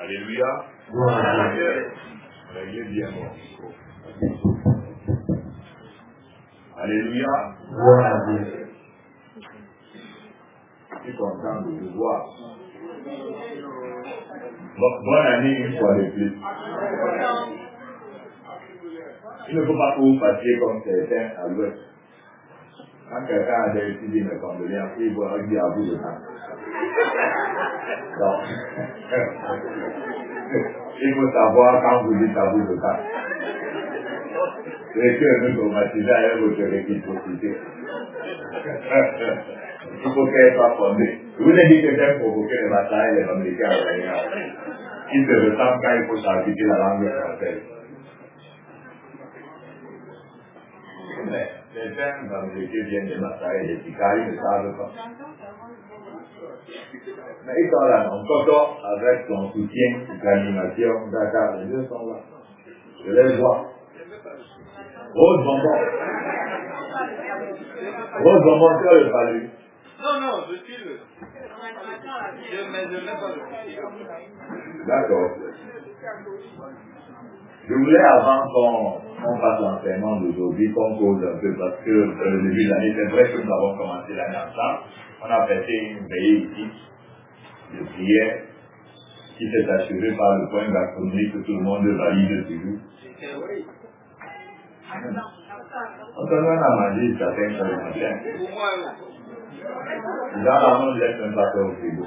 Alléluia. Réglez bien mon micro. Alléluia. Je suis content de vous voir. Bonne année une fois de plus. Il ne faut pas que vous fassiez comme certains à l'ouest. Quand quelqu'un a décidé mes condoléances, il va dire à vous de temps. Donc, il faut savoir quand vous dites à vous de temps. C'est que nous traumatisons avec votre réciprocité. Il faut qu'elle soit fondée. Je vous ai dit que j'aime provoquer les batailles les Américains en réunion. Ils se ressemblent quand il faut s'appliquer la langue française. Mais certains Américains viennent de Marseille et des Picard, ils ne savent pas. Mais ils sont là, en Coton, avec son soutien, l'animation, Dakar, les deux sont là. Je les vois. Rose Bonbon. Rose Bonbon, tu as le palu. Non, je suis le. Mais je n'ai pas le. D'accord. Je voulais, avant qu'on fasse l'enseignement d'aujourd'hui, qu'on cause un peu, parce que le début de l'année, c'est vrai que nous avons commencé l'année ensemble. On a fait une veillée ici de prière qui s'est achevée par le point gastronomique que tout le monde valide toujours. On a mangé certains choses le matin. Dans la main, je laisse même pas faire au frigo.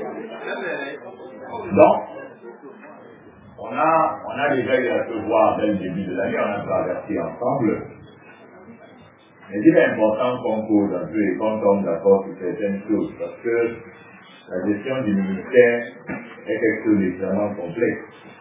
Donc, on a déjà eu à se voir dès le début de l'année, on a traversé ensemble. Mais il est important qu'on cause un peu et qu'on tombe d'accord sur certaines choses, parce que la gestion du ministère est quelque chose d'extrêmement complexe.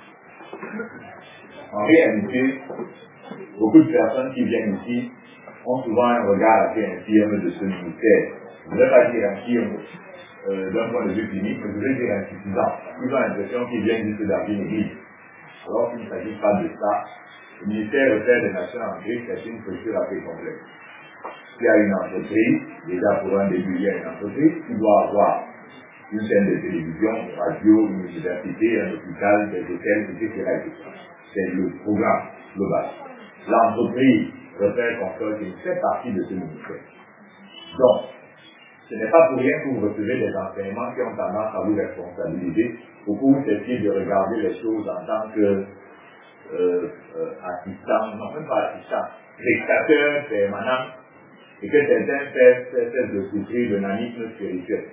En réalité, beaucoup de personnes qui viennent ici ont souvent un regard assez infirme de ce ministère. Je ne vais pas dire infirme d'un point de vue clinique, mais je vais dire insuffisant. Ils ont l'impression qu'ils viennent juste d'arriver une église. Alors qu'il ne s'agit pas de ça. Le ministère de des Nations en Christ est une structure assez complexe. Il y a une entreprise, déjà pour un début, il y a une entreprise qui doit avoir une chaîne de télévision, une radio, une université, un hôpital, des hôtels, etc. C'est le programme global. L'entreprise Repère Console fait partie de ce ministère. Donc, ce n'est pas pour rien que vous recevez des enseignements qui ont tendance à vous responsabiliser, pour que vous cessiez de regarder les choses en tant que assistant, non même pas assistant, spectateur permanent, et que certains cessent de souffrir de nanisme spirituel.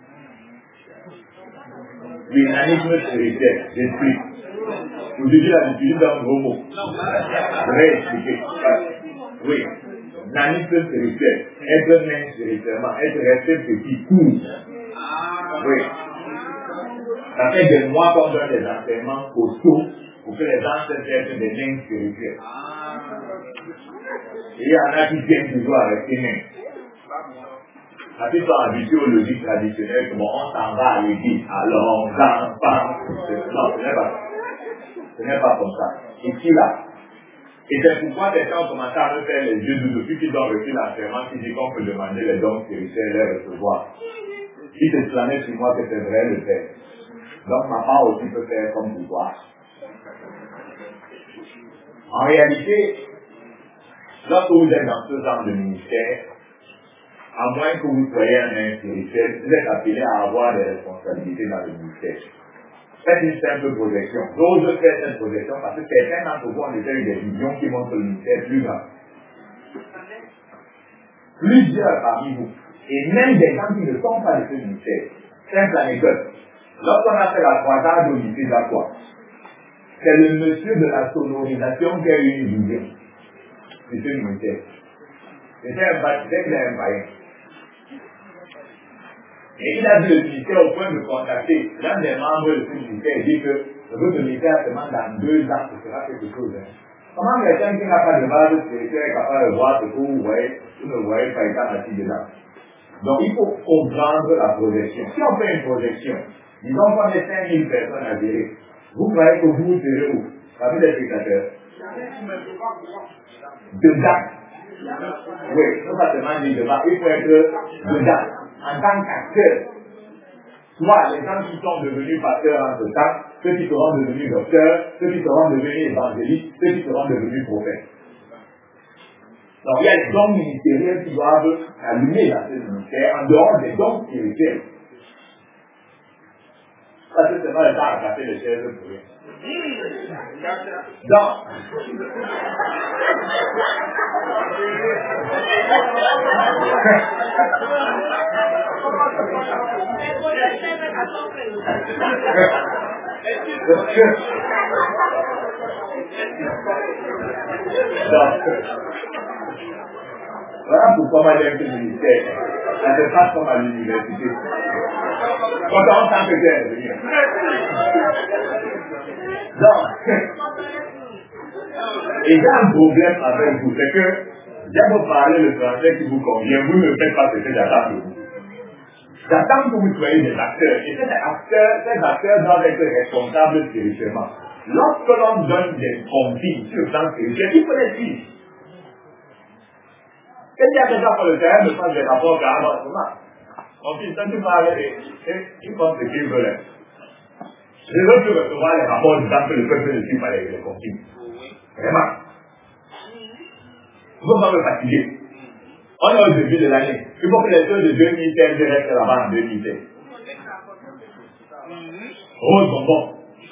Oui, nanisme spirituel, j'explique. Vous dites l'habitude d'un gros mot. Je vais expliquer. Oui. Nanisme spirituel. Être nain spirituellement. Être resté petit, court. Oui. Ça fait des mois qu'on donne des enseignements costauds pour que les gens cessent des nains spirituels. Et il y en a qui viennent toujours à rester nains. Parce qu'ils sont habitués aux logiques traditionnelles, comme on s'en va à l'église, alors on parle. Non, ce n'est pas ça. Ce n'est pas comme ça. Ici, là. Et c'est pourquoi les gens ont commencé à me faire les yeux doux depuis qu'ils ont reçu l'enseignement qui dit qu'on peut demander les dons spirituels et les recevoir. Si c'est exclamé sur moi que c'est vrai, le faire. Donc ma part aussi peut faire comme pouvoir. En réalité, lorsque vous êtes dans ce genre de ministère, à moins que vous soyez un nain spirituel, vous êtes appelé à avoir des responsabilités dans le ministère. Faites une simple projection. J'ose faire cette projection parce que certains d'entre vous ont déjà eu des visions qui montrent le ministère plus grand. Plusieurs parmi vous, et même des gens qui ne sont pas de ce ministère. Simple anecdote. Lorsqu'on a fait la croisade au lycée d'Aqua, c'est le monsieur de la sonorisation qui a eu une vision de ce ministère. C'était un païen. Et il a vu le ministère au point de contacter l'un des membres de ce ministère et dit que votre ministère seulement dans 2 ans, ce sera quelque chose. Comment quelqu'un qui n'a pas de base spirituelle est capable de voir ce que vous voyez, vous ne voyez pas étant assis dedans. Donc il faut comprendre la projection. Si on fait une projection, disons qu'on est 5000 personnes à gérer, vous croyez que vous serez où? Parmi les spectateurs. Dedans. Oui, non pas seulement dire devant, il faut être dedans, en tant qu'acteur. soit les gens qui sont devenus pasteurs en ce temps, ceux qui seront devenus docteurs, ceux qui seront devenus évangélistes, ceux qui seront devenus prophètes. Donc il y a les dons ministériels qui doivent allumer dans ce ministère en dehors des dons spirituels. Parce que c'est pas le temps à casser les chaises pour rien. Donc, voilà pourquoi moi j'aime ce ministère. Ça se passe comme à l'université. Quand on sent que c'est venir. Donc, et j'ai un problème avec vous, c'est que j'aime vous parler le français qui vous convient, vous ne faites pas ce que j'attends de vous. J'attends que vous soyez des acteurs. Et ces acteurs doivent être responsables spirituellement. Lorsque l'on donne des consignes sur le plan spirituel, il faut les suivre. Quand il y a des gens sur le terrain, ne fassent des rapports par avancement. On dit, quand tu parles, ils font ce qu'ils veulent. Je veux plus recevoir les rapports disant que le peuple ne suit pas les consignes. Vraiment. Il ne faut pas me fatiguer. On est au début de l'année. Il faut que les choses de 2016 restent là-bas en 2016. Rose bonbon.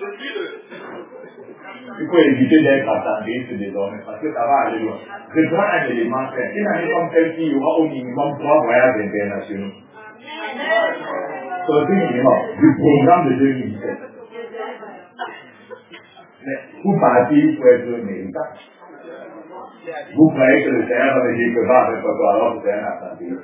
Il faut éviter d'être attendiste désormais parce que ça va aller loin. Je prends un élément simple. Une année comme celle-ci, il y aura au minimum 3 voyages internationaux. C'est le minimum du programme de 2017. Mais pour partir, il faut être méritant. Vous croyez que le Seigneur va me dire que va avec votre alors que c'est un absentéiste.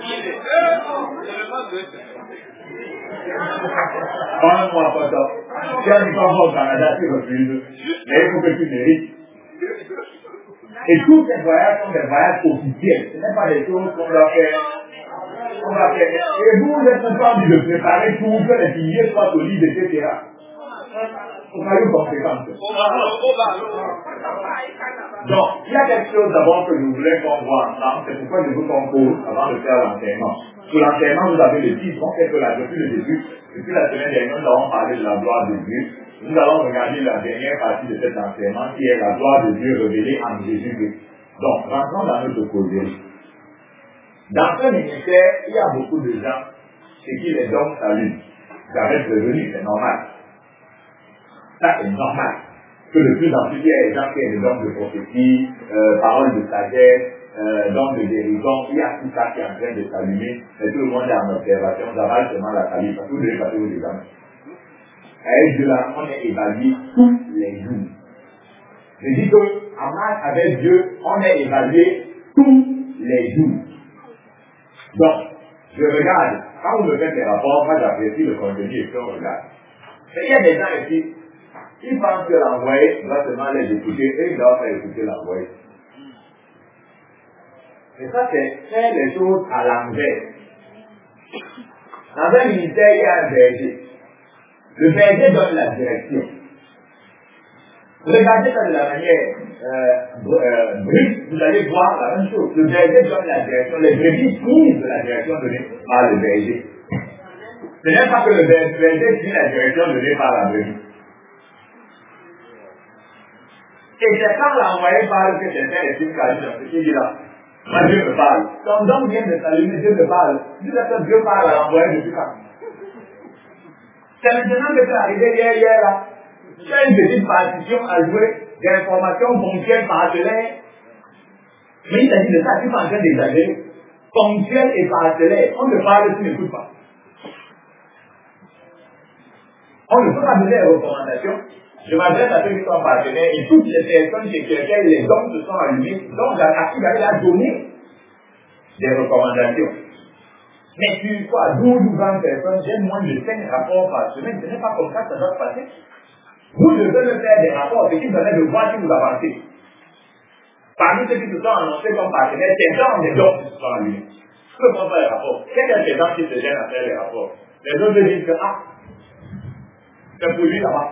Parle-moi pas ça. Si on n'est pas au Canada, tu refuses. Mais il faut que tu mérites. Et tous ces voyages sont des voyages officiels. Ce n'est pas des choses qu'on doit faire. Et vous êtes responsable de préparer tout, que les piliers soient solides, etc. Vous avez une conséquence. Donc, il y a quelque chose d'abord que je voulais qu'on voit ensemble, c'est pourquoi je vous compose avant de faire l'enseignement. Pour l'enseignement, vous avez le titre, on sait que depuis le début, depuis la semaine dernière, nous avons parlé de la gloire de Dieu. Nous allons regarder la dernière partie de cet enseignement qui est la gloire de Dieu révélée en Jésus-Christ. Donc, rentrons dans notre causerie. Dans ce ministère, il y a beaucoup de gens chez qui les dons s'allument. Ça va être revenu, c'est normal. Ça, c'est normal. Que de plus en plus, il y a des gens qui ont des dons de prophétie, paroles de sagesse, dons de guérison. Il y a tout ça qui est en train de s'allumer. Mais tout le monde est en observation. Ça va seulement la salir parce que vous devez passer vos examens. Avec Dieu là, on est évalué tous les jours. Je dis que, en marche avec Dieu, on est évalué tous les jours. Donc, je regarde. Quand vous me faites des rapports, moi j'apprécie le contenu et puis on regarde. Mais il y a des gens ici, ils pensent que l'envoyé doit seulement les écouter et ils doivent faire écouter l'envoyé. Et ça, c'est faire les choses à l'envers. Dans un ministère, il y a un berger. Le berger donne la direction. Regardez ça de la manière brute, vous allez voir la même chose. Le berger donne la direction. Les brebis suivent la direction donnée par le berger. Ce n'est pas que le berger suit la direction donnée par la brebis. Et c'est quand l'envoyé parle que quelqu'un estime qu'à dans ce qu'il dit là. Moi, Dieu me parle. Ton don vient de s'allumer, Dieu me parle. Dieu parle à l'envoyé depuis quand? C'est maintenant que c'est arrivé hier là. Tu as une petite partition à jouer, des informations ponctuelles parcellaires. Mais il s'agit de ça, tu es en train d'exagérer. Ponctuelles et parcellaires. On te parle, tu n'écoutes pas. On ne peut pas donner les recommandations. Je m'adresse à ceux qui sont partenaires et toutes les personnes chez lesquelles les dons se sont allumés, donc à qui j'avais à donner des recommandations. Mais sur quoi 12 ou 20 personnes, j'ai moins de 5 rapports par semaine. Ce n'est pas comme ça que ça doit se passer. Vous devez me faire des rapports, ce qui permet de voir si vous avancez. Parmi ceux qui se sont annoncés comme partenaires, c'est dans des dons qui se sont allumés. Je ne peux pas faire les rapports. Quel est ces gens qui se gênent à faire les rapports? Les autres disent que, c'est pour lui là-bas.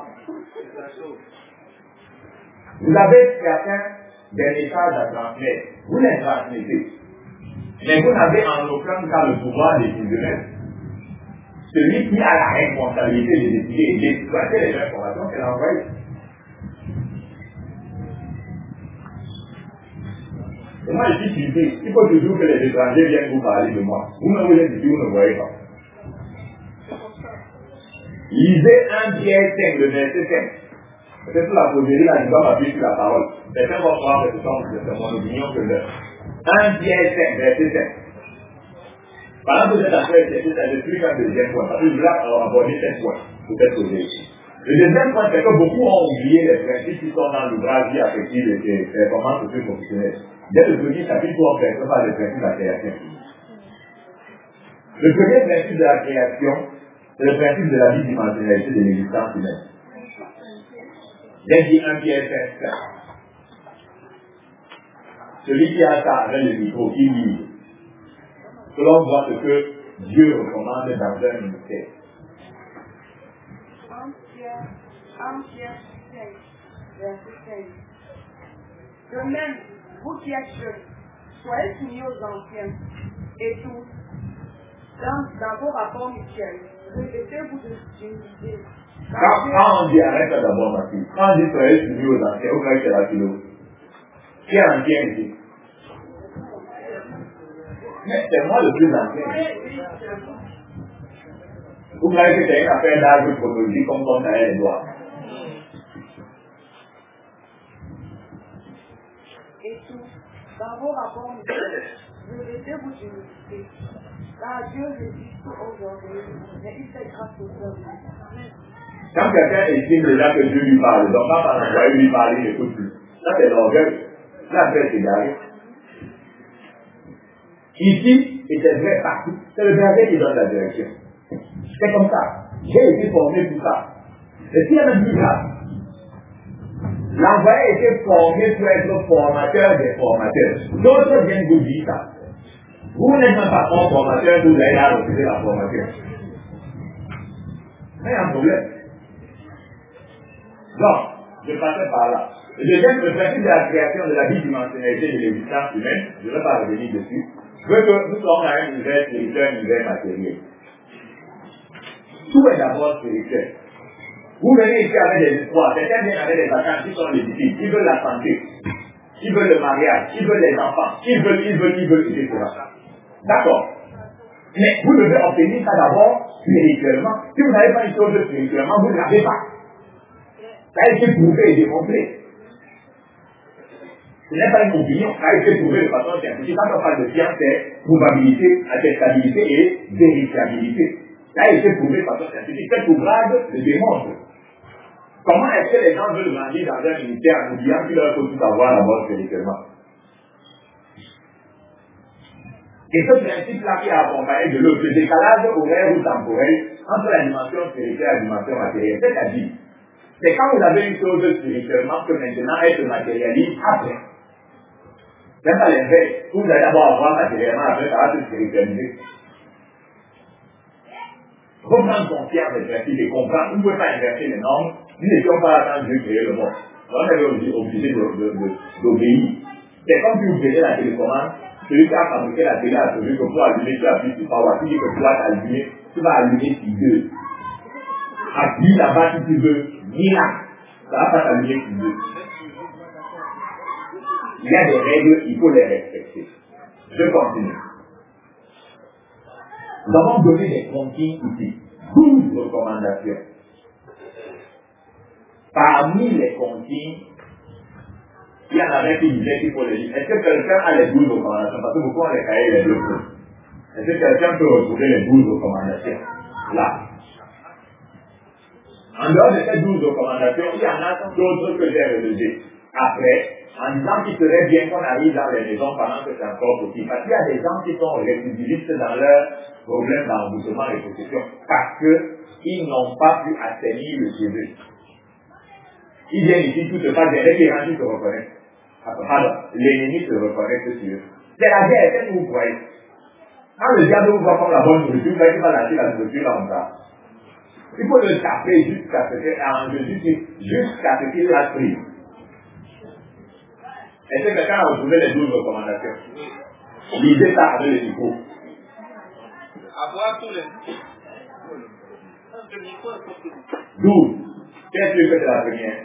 Vous avez certains des messages à transmettre. Vous les transmettez. Mais vous n'avez en aucun cas le pouvoir décisionnel. Celui qui a la responsabilité de décider et d'exploiter les informations, c'est l'envoyé. Et moi, je suis ici, il faut toujours que les étrangers viennent vous parler de moi. Vous-même, vous êtes ici, vous ne voyez pas. Lisez 1 Pierre 5, le verset 5. Peut-être la poserie, là, je dois m'appuyer sur la parole. Certains vont croire que c'est mon opinion que l'heure. 1 Pierre 5, verset 5. Pendant que vous êtes en train de chercher, ça explique un deuxième point. Parce que je vais aborder 7 points pour cette poserie. Le deuxième point, c'est que beaucoup ont oublié les principes qui sont dans l'ouvrage vie affective et performance socio-professionnelle. Dès le premier chapitre, on fait par le principe de la création. Le premier principe de la création, c'est le principe de la bidimensionnalité de l'existence humaine. J'ai dit 1 Pierre 5. Celui qui a ça avec le micro, qui lit, que l'on voit ce que Dieu recommande dans un ministère. 1 Pierre 5, verset 5. De même, vous qui êtes jeunes, soyez soumis aux anciens, et tous, dans vos rapports mutuels, revêtez-vous d'humilité. Quand on dit arrête d'abord, ma fille, quand on dit soyez soumis aux anciens, vous croyez que c'est la philo. Qui est ancien ici? Mais c'est moi le plus ancien. Vous croyez que c'est une affaire d'âge chronologique comme ça les doigts. Et tout, dans vos rapports mutuels, revêtez-vous d'humilité. Car Dieu résiste aux orgueilleux, mais il fait grâce aux hommes. Quand quelqu'un estime déjà que Dieu lui parle, donc quand on envoie lui parler, il n'écoute plus. Ça c'est l'orgueil. Ça c'est égaré. Ici, et c'est vrai partout, c'est le verset qui donne la direction. C'est comme ça. J'ai été formé pour ça. Et si elle me dit ça, l'envoyé a été formé pour être formateur des formateurs. D'autres viennent vous dire ça. Vous n'êtes même pas formateur, vous allez à refuser la formation. Mais il y a un problème. Donc, je passais par là. Le deuxième, le principe de la création de la bidimensionnalité de l'existence humaine, je ne vais pas revenir dessus, veut que nous sommes dans un univers spirituel, un univers matériel. Tout est d'abord spirituel. Vous venez ici avec des espoirs, certains viennent avec des vacances qui sont légitimes, ils veulent la santé, ils veulent le mariage, ils veulent les enfants, ils veulent, etc. D'accord. Mais vous devez obtenir ça d'abord spirituellement. Si vous n'avez pas une chose spirituellement, vous ne l'avez pas. Ça a été prouvé et démontré. Ce n'est pas une opinion, ça a été prouvé de façon scientifique. Quand on parle de science, c'est probabilité, attestabilité et vérifiabilité. Ça a été prouvé de façon scientifique. Cet ouvrage le démontre. Comment est-ce que les gens veulent grandir dans un ministère en oubliant qu'il leur faut tout avoir d'abord spirituellement? Et ce principe-là qui a accompagné de l'autre, le décalage horaire ou temporel entre la dimension spirituelle et la dimension matérielle. C'est-à-dire, c'est quand vous avez une chose spirituellement que maintenant elle se matérialise après. C'est pas l'inverse. Vous allez d'abord avoir matériellement, après ça va se spiritualiser. Reprendre conscience des principes et comprendre, vous ne pouvez pas inverser les normes, nous n'étions pas là quand Dieu créait le monde. On est obligé d'obéir. C'est comme si vous prenez la télécommande, celui qui a fabriqué la télé a trouvé que pour allumer, tu appuies sur power, tu dis que tu vas t'allumer, tu vas allumer sur 2. Appuie là-bas si tu veux, ni là, ça va pas t'allumer sur 2. Il y a des règles, il faut les respecter. Je continue. Nous avons donné des consignes ici. 12 recommandations. Parmi les consignes, il y en avait qui disaient qu'il faut les lire. Est-ce que quelqu'un a les 12 recommandations? Parce que beaucoup ont les cahiers les blocs. Est-ce que quelqu'un peut retrouver les 12 recommandations? Là. En dehors de ces 12 recommandations, il y en a d'autres que j'ai relevées. Après, en disant qu'il serait bien qu'on arrive dans les maisons pendant que c'est encore possible. Parce qu'il y a des gens qui sont récidivistes dans leurs problèmes d'emboursement et possession parce qu'ils n'ont pas pu assainir le CV. Ils viennent ici, tout se passe bien, les gens qui se reconnaissent. Pardon, l'ennemi se reconnaît sur eux. C'est la guerre, c'est ce que vous croyez. Quand le diable vous voit comme la bonne nourriture, vous allez pas lâcher la nourriture là en bas. Il faut le taper jusqu'à ce qu'il la prise. Est-ce que quelqu'un a retrouvé les 12 recommandations? Lisez ça avec le micro. Avoir tous les 12. Qu'est-ce que c'est la première?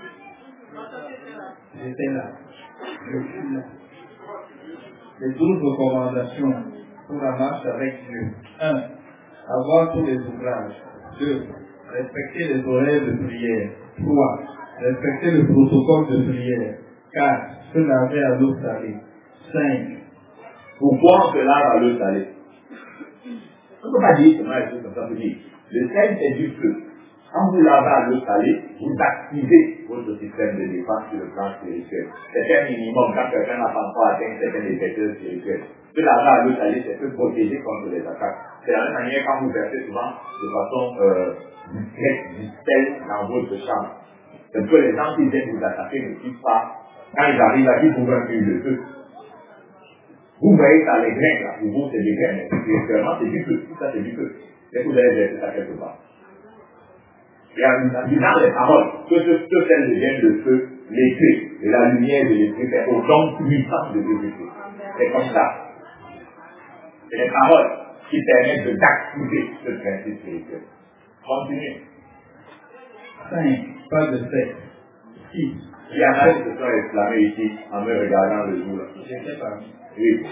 J'étais là. Je suis là. Les 12 recommandations pour la marche avec Dieu. 1. Avoir tous les ouvrages. 2. Respecter les horaires de prière. 3. Respecter le protocole de prière. 4. Se laver à l'eau salée. 5. Pourquoi on se lave à l'eau salée? On ne peut pas dire seulement les choses comme ça. On peut dire, le sel c'est du feu. Quand vous lavez à l'eau salée, vous activez votre système de défense sur le plan spirituel. C'est un minimum quand quelqu'un n'a pas encore atteint certains effecteurs spirituels. Se laver à l'eau salée, c'est se protéger contre les attaques. C'est la même manière quand vous versez souvent de façon discrète du sel dans votre chambre. C'est que les gens qui viennent vous attaquer ne puissent pas, quand ils arrivent là, ils trouvent un mur de feu. Vous voyez ça, les grains là, pour vous c'est des grains, mais spirituellement c'est du feu. Tout ça c'est du feu. C'est que vous allez verser ça quelque part. Et en disant les paroles, que ce sel devienne le feu, l'esprit et la lumière de l'esprit, c'est au nom puissant de Jésus-Christ. C'est comme ça. C'est les paroles qui permettent d'activer ce principe spirituel. Continuez. 5. Pas de sexe. 6. Il y en a qui se sont exclamés ici en me regardant le jour là. J'étais parmi. Oui.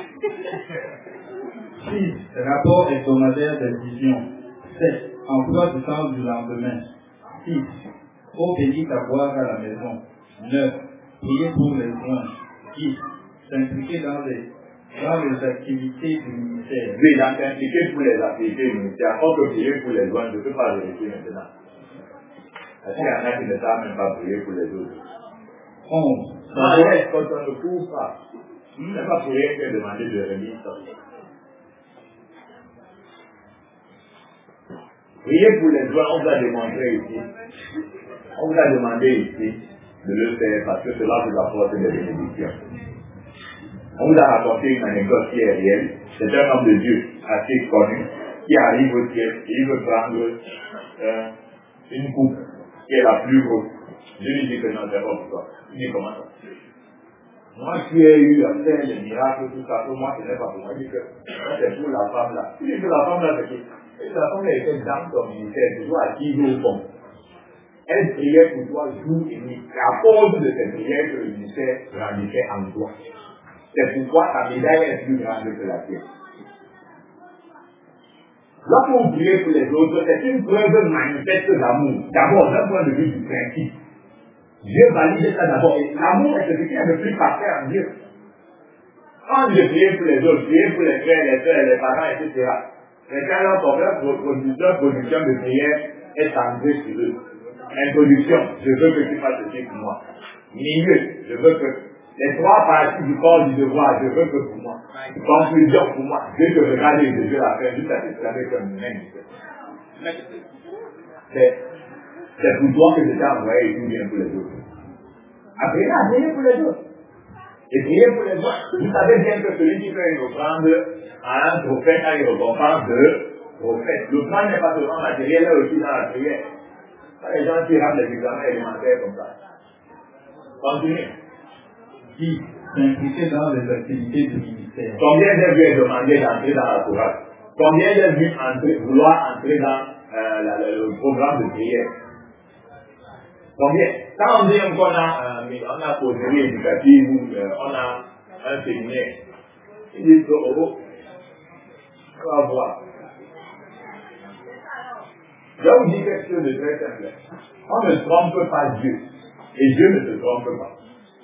6. Rapport hebdomadaire des visions. 7. Emploi du temps du lendemain. 6. Eau bénite à boire à la maison. 9. Prier pour les soins. 10. S'impliquer dans les activités du ministère. Oui, dans s'impliquer pour les activités du ministère. On peut prier pour les lois, je ne peux pas vérifier maintenant. Parce qu'il y en a qui ne savent même pas prier pour les autres. 11. Non, quand on ne court pas, ce n'est pas pour rien que demander de remise. Priez pour les doigts, on vous a démontré ici. On vous a demandé ici de le faire parce que cela vous apporte des bénédictions. On vous a raconté une anecdote qui est réelle. C'est un homme de Dieu assez connu qui arrive au ciel et il veut prendre une coupe qui est la plus grosse. Je lui dis que non, c'est pas pour toi. Il dit comment ça? Moi qui ai eu à faire des miracles, tout ça, pour moi ce n'est pas pour moi. Il dit que c'est pour la femme là. Il dit que la femme là c'est qui? Et la femme était dans ton ministère, toujours assise au fond. Elle priait pour toi jour et nuit. C'est à cause de cette prière que le ministère grandissait en toi. C'est pourquoi ta médaille est plus grande que la tienne. Lorsque vous priez pour les autres, c'est une preuve manifeste d'amour. D'abord, d'un point de vue du principe. Dieu valide ça d'abord. Et l'amour est ce qui est le plus parfait en Dieu. Quand je prie pour les autres, prier pour les frères, les soeurs, les parents, etc. Mais quand leur production de prière est centrée sur eux. Introduction, je veux que tu fasses ceci pour moi. Milieu, je veux que les trois parties du corps du devoir, je veux que pour moi. Conclusion pour moi, Dieu te regarde et je veux la faire juste à t'exclamer comme une main. C'est pour toi que je t'ai envoyé et tout bien pour les autres. Après là, priez pour les autres. Et priez pour les autres. Vous savez bien que celui qui fait une offrande à un prophète a une récompense de prophète. L'offrande n'est pas seulement matérielle, elle est aussi dans la prière. Les gens qui rendent les examens élémentaires comme ça. Continuez. 10. S'impliquer dans les activités du ministère. Combien j'ai vu demander d'entrer dans la chorale? Combien j'ai vu vouloir entrer dans le programme de prière? Combien? Quand on dit qu'on a poserie éducative ou on a un séminaire, ils disent que on va voir. Je vous dis quelque chose de très simple. On ne trompe pas Dieu. Et Dieu ne se trompe pas.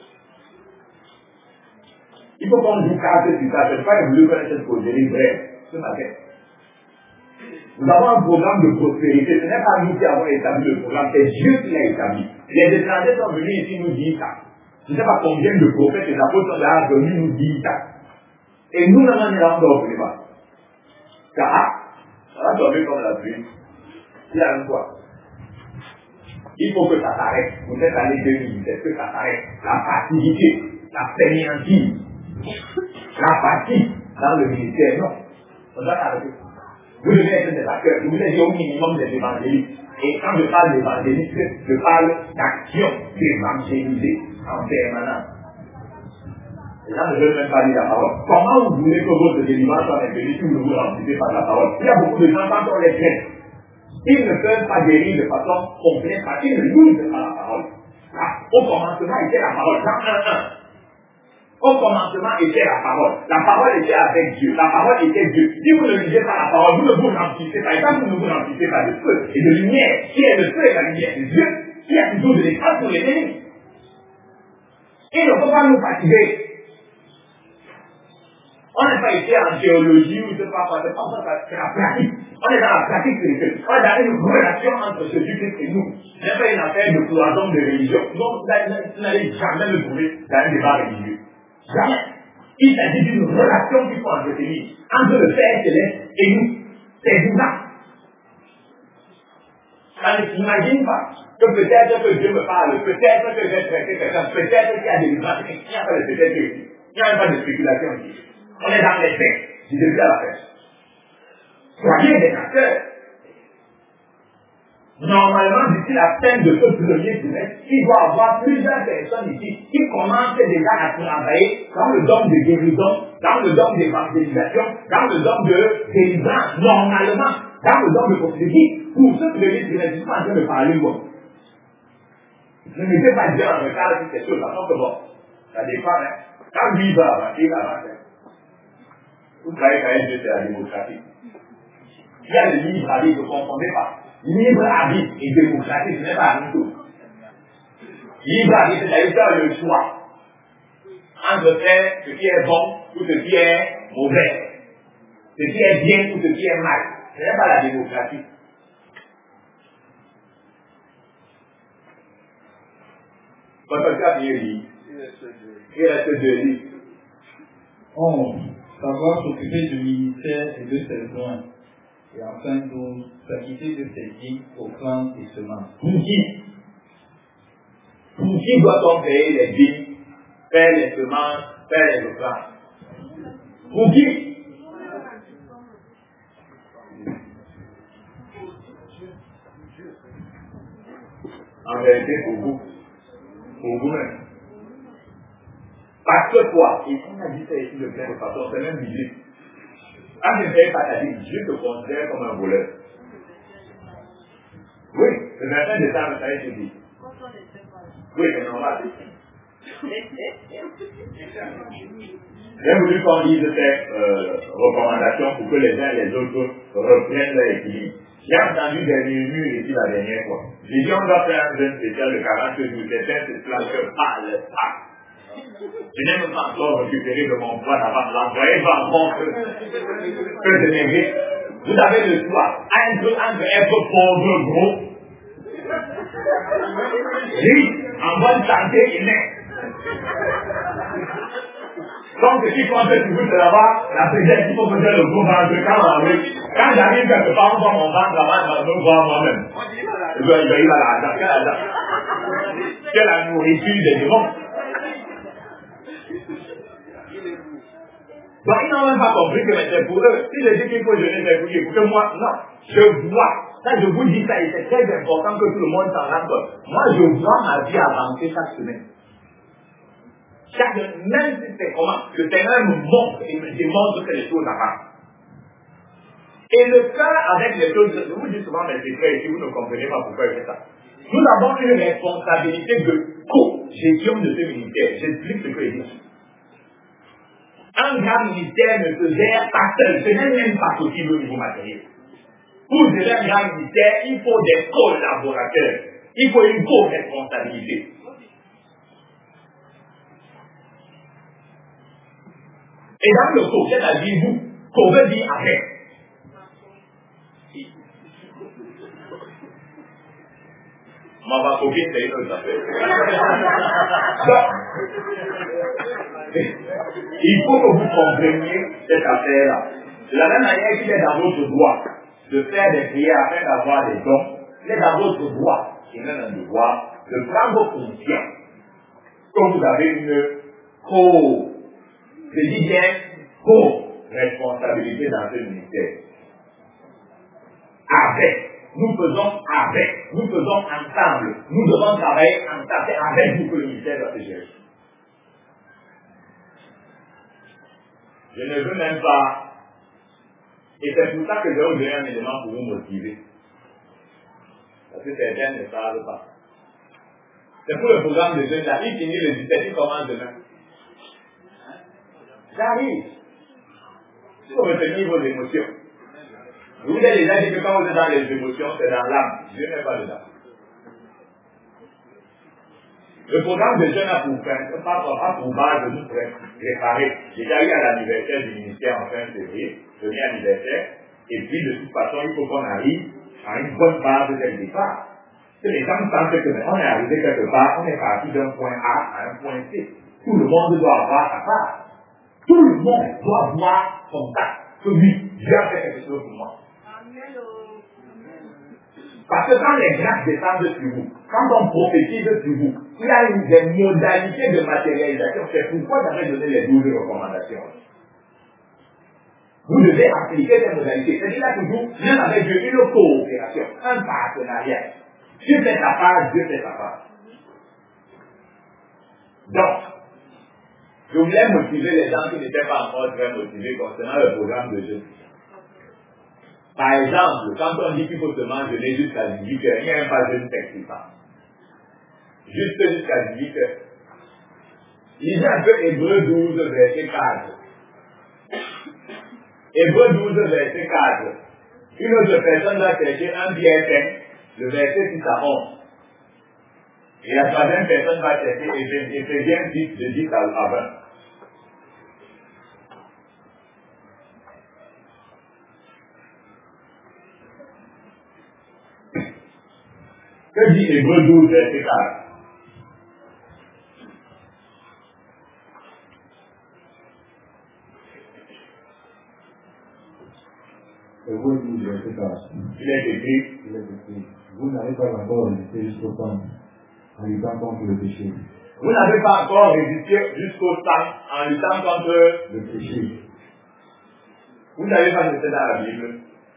Il faut qu'on joue carte sur ça. Je n'ai pas voulu faire cette poserie brève ce matin. Nous avons un programme de prospérité. Ce n'est pas nous qui avons établi le programme, c'est Dieu qui l'a établi. Les étrangers sont venus ici nous dire ça. Je ne sais pas combien de prophètes et d'apôtres sont là venus nous dire ça. Et nous n'en avons pas. Car ça va tomber comme la pluie. Il y a une fois. Il faut que ça s'arrête. Vous êtes allé 2017, que ça s'arrête. La passivité, la fainéantise, l'apathie dans le ministère, non. On doit arrêter. Vous devez être des acteurs. Je vous ai dit au minimum des évangélistes. Et quand je parle d'évangéliste, je parle d'action d'évangéliser en permanence. Les gens ne veulent même pas lire la parole. Comment vous voulez que votre délivrance soit maintenue si vous ne vous remplissez pas de la parole? Il y a beaucoup de gens, quand on les traite, Ils ne peuvent pas guérir de façon complète parce qu'ils ne lisent pas la parole. Au commencement était la parole, Jean 1:1. Au commencement était la parole. La parole était avec Dieu. La parole était Dieu. Si vous ne lisez pas la parole, vous ne vous remplissez pas. Et quand vous ne vous remplissez pas de feu et de lumière, qui est le feu et la lumière de Dieu, qui a toujours de l'espace pour les ennemis. Il ne faut pas nous fatiguer. On n'est pas ici en théologie ou je ne sais pas quoi, c'est la pratique. On est dans la pratique spirituelle. On est dans une relation entre Jésus-Christ et nous. Ce n'est pas une affaire de cloison de religion. Donc, vous n'allez jamais me trouver dans un débat religieux. Jamais. Il s'agit d'une relation qu'il faut entretenir entre le Père Céleste et nous. C'est vivant. Ça ne s'imagine pas que peut-être que Dieu me parle, peut-être que j'ai traité quelqu'un, peut-être qu'il y a des livrages. Il n'y a pas de peut-être ici. Il n'y a même pas de spéculation ici. On est dans les faits, du début à la fin. Soyez des acteurs. Normalement, d'ici la fin de ce premier trimestre, il doit y avoir plusieurs personnes ici qui commencent déjà à travailler dans le domaine de guérison, dans le domaine d'évangélisation, dans le domaine de délivrance, normalement, dans le domaine de prophétie. Pour ce premier trimestre, je suis en train de parler bon. Ne me faites pas dire en retard sur ces choses, parce que bon, ça dépend, hein. Quand lui va avancer, il avance. Vous croyez quand même que c'est la démocratie. Il y a le libre arbitre, ne confondez pas. Libre arbitre et démocratie, ce n'est pas la même chose. Libre arbitre, c'est-à-dire faire le choix entre faire ce qui est bon ou ce qui est mauvais, ce qui est bien ou ce qui est mal. Ce n'est pas la démocratie. Votre cas, il reste 2 livres. 11. Savoir s'occuper du ministère et de ses besoins. Et enfin, 12. S'acquitter de ses dîmes, offrandes et semences. Pour qui doit-on payer les dîmes, faire les semences, faire les offrandes? Pour qui? En vérité, pour vous. Pour vous-même. Parce que quoi? Et on a dit ça ici de plein de façon, c'est même biblique. Quand je ne paye pas ta dîme, Dieu te considère comme un voleur. Oui, le 21 décembre, ça y est, je dis. Oui, c'est normal. J'ai voulu qu'on lise ces recommandations pour que les uns et les autres reprennent leur équilibre. J'ai entendu des murmures ici la dernière fois. J'ai dit on doit faire un jeûne spécial de 40 jours, certains se plagent pas le pas. Je n'ai même pas encore récupéré de mon poids d'avant. L'employé va encore que je mérite. Vous avez le choix entre être pauvre gros, riche, en bonne santé et net. Donc, ce qui compte toujours, c'est d'avoir la présence qu'il faut faire le gros ventre quand j'arrive quelque part, on voit mon ventre là-bas, je me vois moi-même. Il va y avoir l'argent. Quelle la nourriture des démons. Donc, ils n'ont même pas compris que c'est pour eux. Si je dis qu'il faut jeûner, c'est pour eux. Pour que moi, non. Je vois. Ça, je vous dis ça, et c'est très important que tout le monde s'en rende compte. Moi, je vois ma vie avancer chaque semaine. Même si c'est comment, le Seigneur me montre et me démontre que les choses avancent. Et le cas avec les choses, je vous dis souvent mes secrets, et si vous ne comprenez pas pourquoi je fais ça. Nous avons une responsabilité de co-gestion de ce ministère. J'explique ce que je dis. Un grand ministère ne se gère pas seul. Ce n'est même pas possible au niveau matériel. Pour gérer un grand ministère, il faut des collaborateurs. Il faut une co-responsabilité. Et dans le co, c'est-à-dire vous, qu'on veut dire avec. Ma copine, c'est une autre affaire. Donc, il faut que vous compreniez cette affaire-là. De la même manière qu'il est dans votre droit de faire des prières afin d'avoir des dons, il est dans votre droit, et même un devoir, de prendre conscience que vous avez une je dis bien co-responsabilité dans ce ministère. Nous faisons ensemble. Nous devons travailler ensemble. C'est avec vous que le ministère doit se gérer. Je ne veux même pas, et c'est pour ça que je vais vous donner un élément pour vous motiver. Parce que certains ne savent pas. C'est pour le programme de jeunes là. Il finit le 17, il commence demain. J'arrive. Il faut retenir vos émotions. Vous avez déjà dit que quand vous êtes dans les émotions, c'est dans l'âme. Dieu n'est pas dedans. Le programme de jeunes a pour base de nous préparer. J'ai déjà eu à l'anniversaire du ministère en fin février, le mien anniversaire, et puis de toute façon, il faut qu'on arrive à une bonne base dès le départ. Que les gens sentent que on est arrivé quelque part, on est parti d'un point A à un point C. Tout le monde doit avoir sa part. Tout le monde doit voir son tas. Que oui, Dieu a fait quelque chose pour moi. Parce que quand les grâces descendent sur vous, quand on prophétise sur vous, il y a des modalités de matérialisation. C'est pourquoi j'avais donné les 12 recommandations. Vous devez appliquer ces modalités. C'est-à-dire là toujours, même avec Dieu, une coopération, un partenariat. Dieu fait sa part, Dieu fait sa part. Donc, je voulais motiver les gens qui n'étaient pas encore très motivés concernant le programme de jeûne. Par exemple, quand on dit qu'il faut seulement jeûner jusqu'à 18 heures, il n'y a même pas jeûne flexible. Juste jusqu'à 18 heures. Lisez un peu Hébreux 12, verset 4. Hébreux 12, verset 4. Une autre personne va chercher 1 Pierre 5, le verset 6 à 11. Et la troisième personne va chercher Éphésiens 10, de 10 à 20. Que dit Hébreux 12, verset 4? Hébreux 12, verset 4. Il est écrit. Vous n'avez pas encore résisté jusqu'au temps en luttant contre le péché. Vous n'avez pas encore résisté jusqu'au temps en luttant contre le péché. Vous n'avez pas résisté dans la Bible.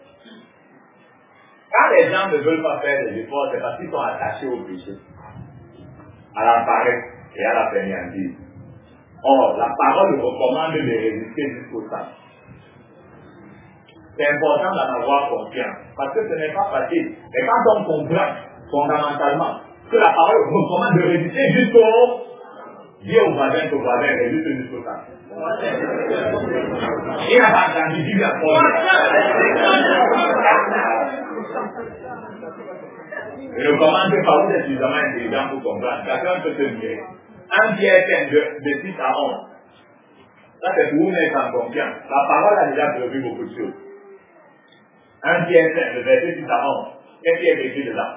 Quand les gens ne veulent pas faire des efforts, c'est parce qu'ils sont attachés au péché, à la paresse et à la fainéantise. Or, la parole recommande de résister jusqu'au temps. C'est important d'en avoir confiance, parce que ce n'est pas facile. Mais quand on comprend fondamentalement que la parole recommande de résister jusqu'au... Dis au voisin, résiste jusqu'au temps. Il n'a pas entendu, dis la Je ne commande pas, vous êtes suffisamment intelligent pour comprendre. Chacun peut se dire. 1 Pierre 5 de 6 à 11. Ça, c'est pour vous mettre en confiance. La parole a déjà prévu beaucoup de choses. 1 Pierre 5, le verset 6 à 11. Qu'est-ce qui est écrit dedans?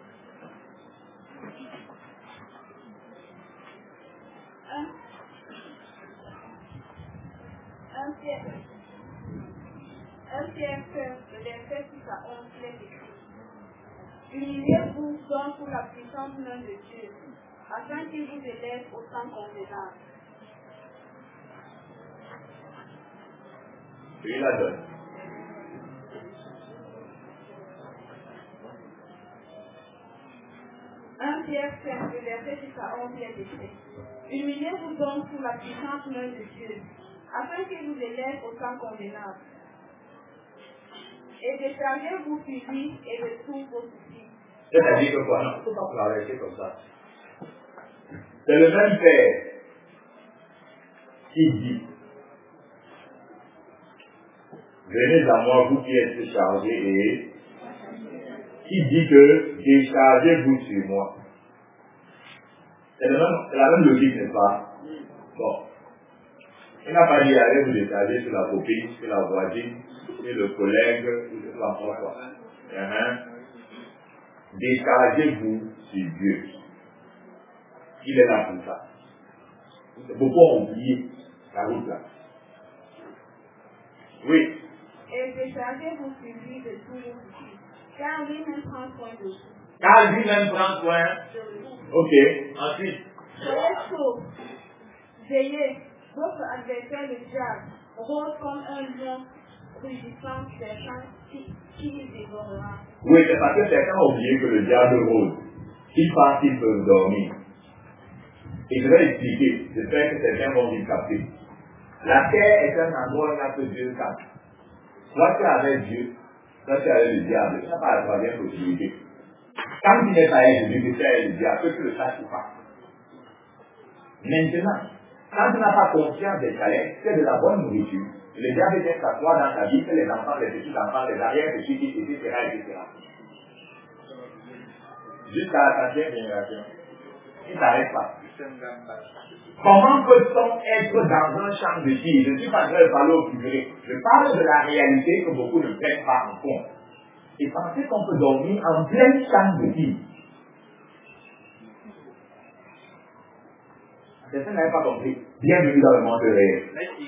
Un Pierre 5, le verset 6 à 11, il est écrit. Humiliez-vous donc pour la puissante main de Dieu, afin qu'il vous élève au temps convenable. Il la donne. Un Pierre 5, le verset 6 à 11, il est écrit. Humiliez-vous donc pour la puissante main de Dieu, afin qu'il vous élève au temps convenable. Et déchargez-vous sur lui et de tous vos soucis. C'est-à-dire que quoi? Non, il ne faut pas traverser comme ça. C'est le même Père qui dit: venez à moi, vous qui êtes chargés, et qui dit que déchargez-vous sur moi. C'est la même logique, n'est-ce pas? Bon. Il n'a pas dit allez vous décharger sur la copine, sur la voisine, sur le collègue, ou je ne sais pas quoi. Déchargez-vous sur Dieu. Il est là pour ça. Beaucoup ont oublié la route là. Oui. Et déchargez-vous sur lui de tous vos soucis, car lui-même prend soin de vous. Car lui-même prend soin. Ok. Ensuite. Soyez saufs. Veillez. Votre adversaire, le diable, rôde comme un lion rugissant, cherchant qui dévorera. Oui, c'est parce que certains ont oublié que le diable rôde. Ils pensent qu'ils peuvent dormir. Et je vais expliquer. J'espère que certains vont vite capter. La terre est un endroit où il n'y a que Dieu capte. Soit tu es avec Dieu, soit tu es avec le diable. Il n'y a pas la troisième possibilité. Quand tu n'es pas Jésus, tu sais le diable, que tu le saches ou pas. Maintenant, quand tu n'as pas conscience des challenges, c'est de la bonne nourriture. Le diable vient s'asseoir dans ta vie, c'est les enfants, les petits-enfants, les arrière-petits, etc. Jusqu'à la 4e génération. Il ne s'arrête pas. Comment peut-on être dans un champ de tir? Je ne suis pas en train de parler au figuré. Je parle de la réalité que beaucoup ne prennent pas en compte. Et pensez qu'on peut dormir en plein champ de tir. Certains n'avaient pas compris. Bienvenue dans le monde réel.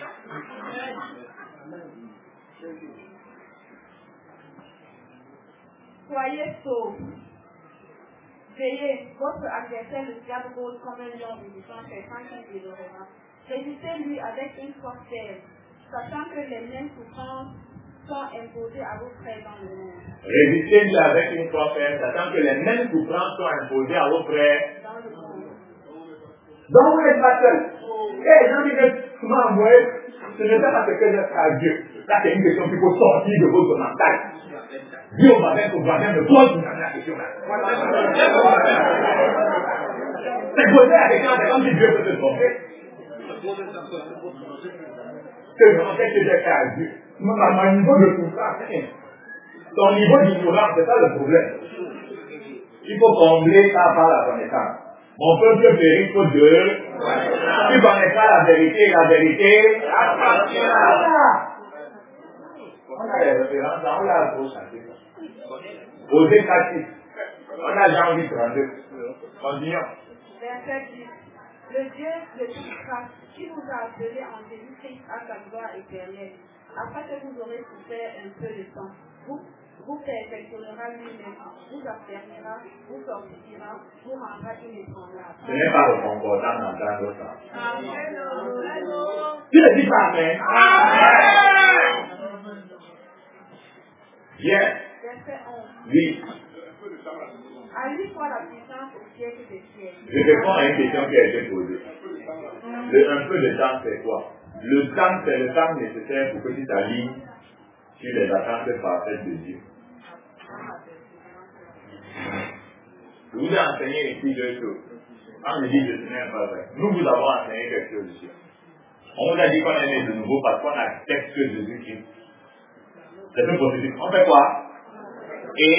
Soyez saufs. Veillez, votre adversaire le diable rôde comme un lion rugissant cherchant qui dévorera. Résistez-lui avec une force ferme, sachant que les mêmes souffrances sont imposées à vos frères dans le monde. Résistez-lui avec une force ferme, sachant que les mêmes souffrances sont imposées à vos frères Dans le monde. donc vous n'êtes pas seul. Et les gens disent, tu m'as envoyé, ce n'est pas parce que je fais à Dieu. Là, c'est une question qu'il faut sortir de votre mental. Dieu matin pour voisin de toi qui n'a la question là. C'est poser à quelqu'un, c'est comme si Dieu peut te tromper. Que vraiment, qu'est-ce que j'ai fait à Dieu? Mon niveau de souffrance, ton niveau d'ignorance, c'est ça le problème. Il faut combler ça par la connaissance. Mon peuple périt faute de. Tu connaîtras la vérité appartiendra. On a les références, on l'a trop chanté. Osée 4, on a Jean 8, 32. Continuons. Verset 10. Le Dieu de toute grâce qui vous a appelé en Jésus-Christ à sa gloire éternelle, après que vous aurez souffert un peu de temps, vous perfectionnera lui-même, vous affermira, vous fortifiera, vous rendra inébranlable. Ce n'est pas le concordant d'entendre ça. Amen. Tu ne dis pas Amen. Amen. Bien. Verset 11. Oui. À lui soit la puissance au siècle des siècles. Je réponds à une question qui a été posée. Un peu de temps, c'est quoi? Le temps, c'est le temps nécessaire pour que tu t'alignes sur les attentes parfaites de Dieu. Je vous ai enseigné ici deux choses. Quand je dis que ce n'est pas vrai, nous vous avons enseigné quelque chose ici. On vous a dit qu'on est né de nouveau parce qu'on accepte que Jésus-Christ. C'est un processus. On fait quoi? Et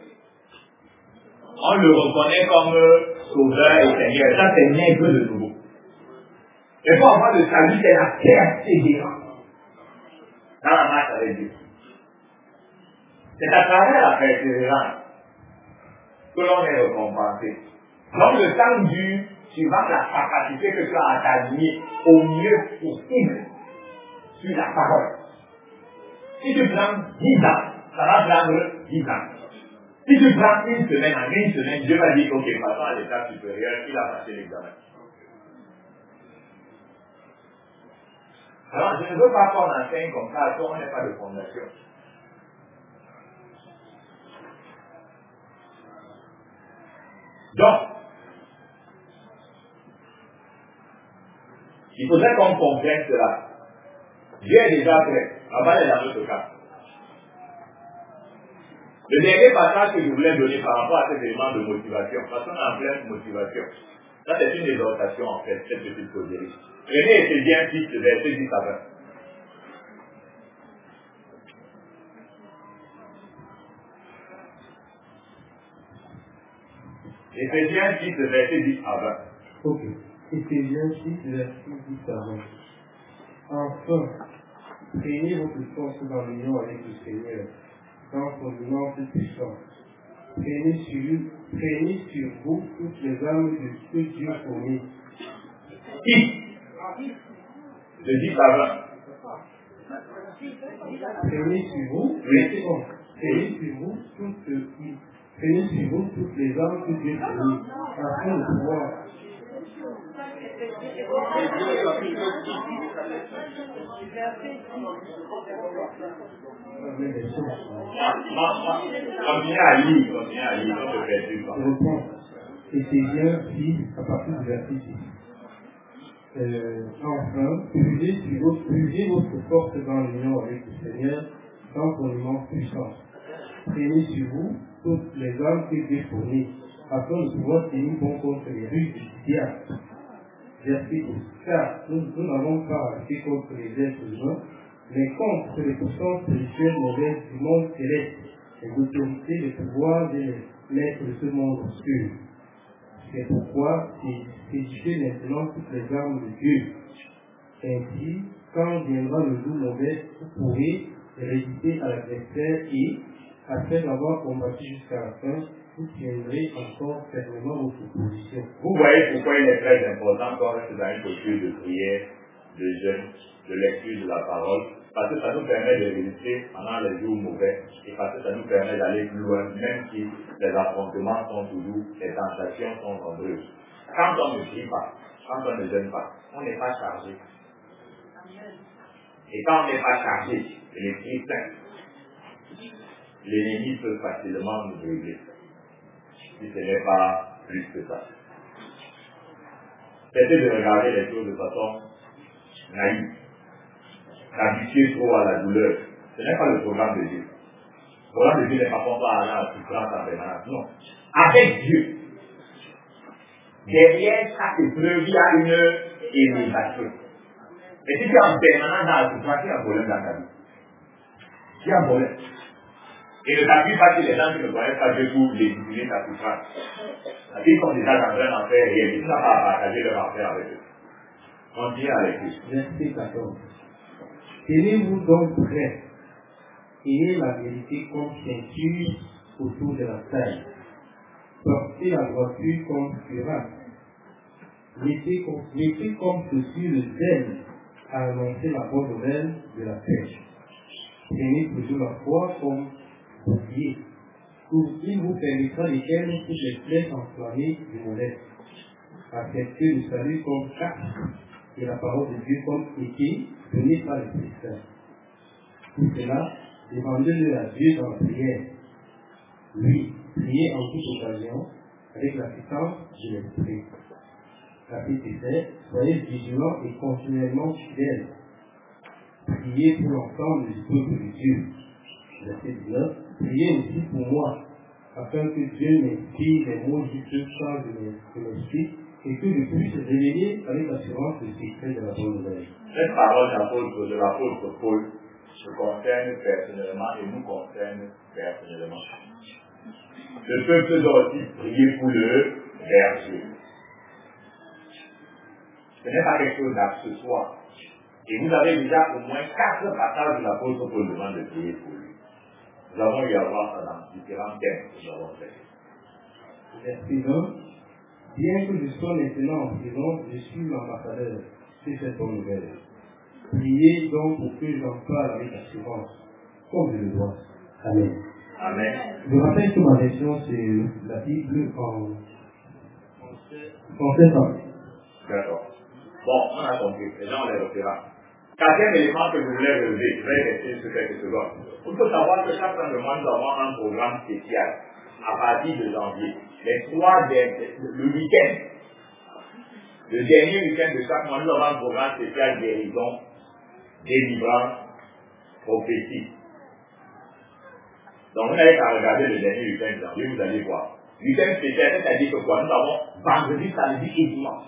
on le reconnaît comme sauveur et Seigneur. Ça, c'est naître de nouveau. Et pour avoir le salut, c'est la persévérance dans la marche avec Dieu. C'est à travers la persévérance que l'on est récompensé. Donc le temps dure suivant la capacité que tu as à t'aligner au mieux possible sur la parole. Si tu prends 10 ans, ça va prendre 10 ans. Si tu prends une semaine, en une semaine, Dieu va dire, ok, passons à l'étape supérieure, il a passé l'examen. Alors, je ne veux pas qu'on enseigne comme ça, on n'est pas de fondation. Donc, il faudrait qu'on comprenne cela. Dieu est déjà prêt. On va aller dans notre cas. Le dernier passage que je voulais donner par rapport à cet élément de motivation, parce qu'on est en pleine motivation. Ça, c'est une exhortation en fait, cette petite causerie. Prenez Éphésiens 6, verset 10 à 20. Éphésiens 6, verset 10 à 20. Ok. Éphésiens 6, verset 10 à 20. Enfin, craignez votre force dans l'union avec le Seigneur, dans son immense puissance. Craignez sur vous toutes les âmes que Dieu fournit. Qui? De 10 à 20. Craignez sur vous, Oui. craignez sur vous toutes les âmes que Dieu fournit, afin de pouvoir. Continuez à lire, on se fait du temps. Je reprends. Éphésiens 6, à partir du verset 6. Enfin, puisez votre force dans l'union avec le Seigneur, dans son immense puissance. Craignez sur vous toutes les armes que Dieu fournit, afin de pouvoir tenir bon contre les ruses du diable. Verset 12. Car nous n'avons pas à lutter contre les êtres humains, mais contre les puissances spirituelles mauvaises du monde céleste, les autorités, les pouvoirs et les maîtres de ce monde obscur. C'est pourquoi édifiez maintenant toutes les armes de Dieu. Ainsi, quand viendra le jour mauvais, vous pourrez résister à l'adversaire et, après avoir combattu jusqu'à la fin, vous tiendrez encore fermement votre position. Vous voyez pourquoi il est très important quand on reste dans une posture de prière, de jeûne, de lecture de la parole, parce que ça nous permet de résister pendant les jours mauvais et parce que ça nous permet d'aller plus loin, même si les affrontements sont toujours, les tentations sont nombreuses. Quand on ne prie pas, quand on ne jeûne pas, on n'est pas chargé. Et quand on n'est pas chargé, l'esprit saint, l'ennemi peut facilement nous brûler. Si ce n'est pas plus que ça. Cessez de regarder les choses de façon naïve. S'habituer trop à la douleur. Ce n'est pas le programme de Dieu. Le programme de Dieu n'est pas comparé à la souffrance en permanence. Non. Avec Dieu, derrière chaque épreuve, il y a une élévation. Et si tu es en permanence dans la souffrance, il y a un problème dans ta vie. Il y a un problème. Et ne t'appuie pas sur les gens qui ne connaissent pas Dieu pour légitimer ta souffrance. Parce qu'ils sont déjà dans un enfer réel. Ils n'ont pas à partager leur enfer avec eux. Continuez avec eux. Verset 14. Tenez-vous donc prêts. Ayez la vérité comme ceinture autour de la taille. Portez la droiture comme cuirasse. Mettez comme chaussure le zèle à annoncer la bonne nouvelle de la paix. Tenez toujours la foi comme bouclier. Il vous permettra d'éteindre toutes les flèches enflammées du modeste. Acceptez le salut comme casque et la parole de Dieu comme épée donnée par l'Esprit Saint. Tout cela, demandez-le à Dieu dans la prière. Oui, priez en toute occasion avec l'assistance de l'Esprit. Chapitre 7, soyez vigilants et continuellement fidèles. Priez pour l'ensemble du peuple de Dieu. Verset 19, priez aussi pour moi, afin que Dieu m'inspire les mots justes charges de l'esprit et que je puisse révéler avec assurance le secret de la bonne nouvelle. Cette parole de l'apôtre Paul me concerne personnellement et nous concerne personnellement. Le peuple doit aussi prier pour le berger. Ce n'est pas quelque chose d'accessoire. Et vous avez déjà au moins 4 passages de l'apôtre Paul demande de prier pour lui. Nous avons eu à voir ça dans différents thèmes que nous avons fait. Verset 20. Bien que je sois maintenant en prison, je suis l'ambassadeur de cette bonne nouvelle. Priez donc pour que j'en parle avec assurance, comme je le dois. Amen. Amen. Je rappelle que ma version, c'est la Bible en français. D'accord. Bon, on a compris. Les gens, on les repérera. 4e élément que je voulais relever, je vais rester sur quelques secondes. Il faut savoir que chaque fin de mois, nous avons un programme spécial à partir de janvier. Le week-end, le dernier week-end de chaque mois, nous avons un programme spécial guérison, délivrance, prophétie. Donc, vous n'avez qu'à regarder le dernier week-end de janvier, vous allez voir. Week-end spécial, c'est-à-dire que quoi? Nous avons vendredi, samedi et dimanche.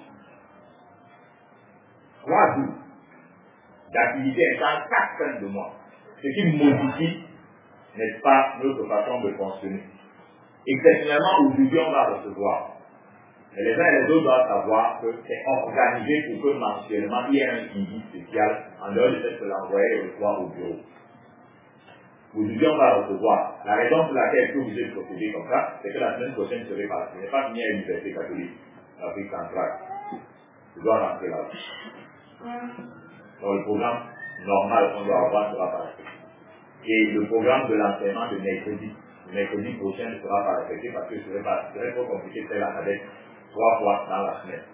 3 jours d'activité intense chaque fin de mois. Ce qui modifie, n'est-ce pas, notre façon de fonctionner. Exceptionnellement, aujourd'hui, on va recevoir. Mais les uns et les autres doivent savoir que c'est organisé pour que mensuellement, il y ait un suivi spécial en dehors du fait que l'envoyé reçoit au bureau. Aujourd'hui, on va recevoir. La raison pour laquelle je suis obligé de procéder comme ça, c'est que la semaine prochaine, je serai pas. Je n'ai pas fini à l'université catholique, l'Afrique centrale. Je dois rentrer là. Donc, le programme normal qu'on doit avoir sera pas respecté. Et le programme de l'enseignement de mercredi prochain ne sera pas respecté parce que ce serait trop compliqué de faire la navette 3 fois dans la semaine.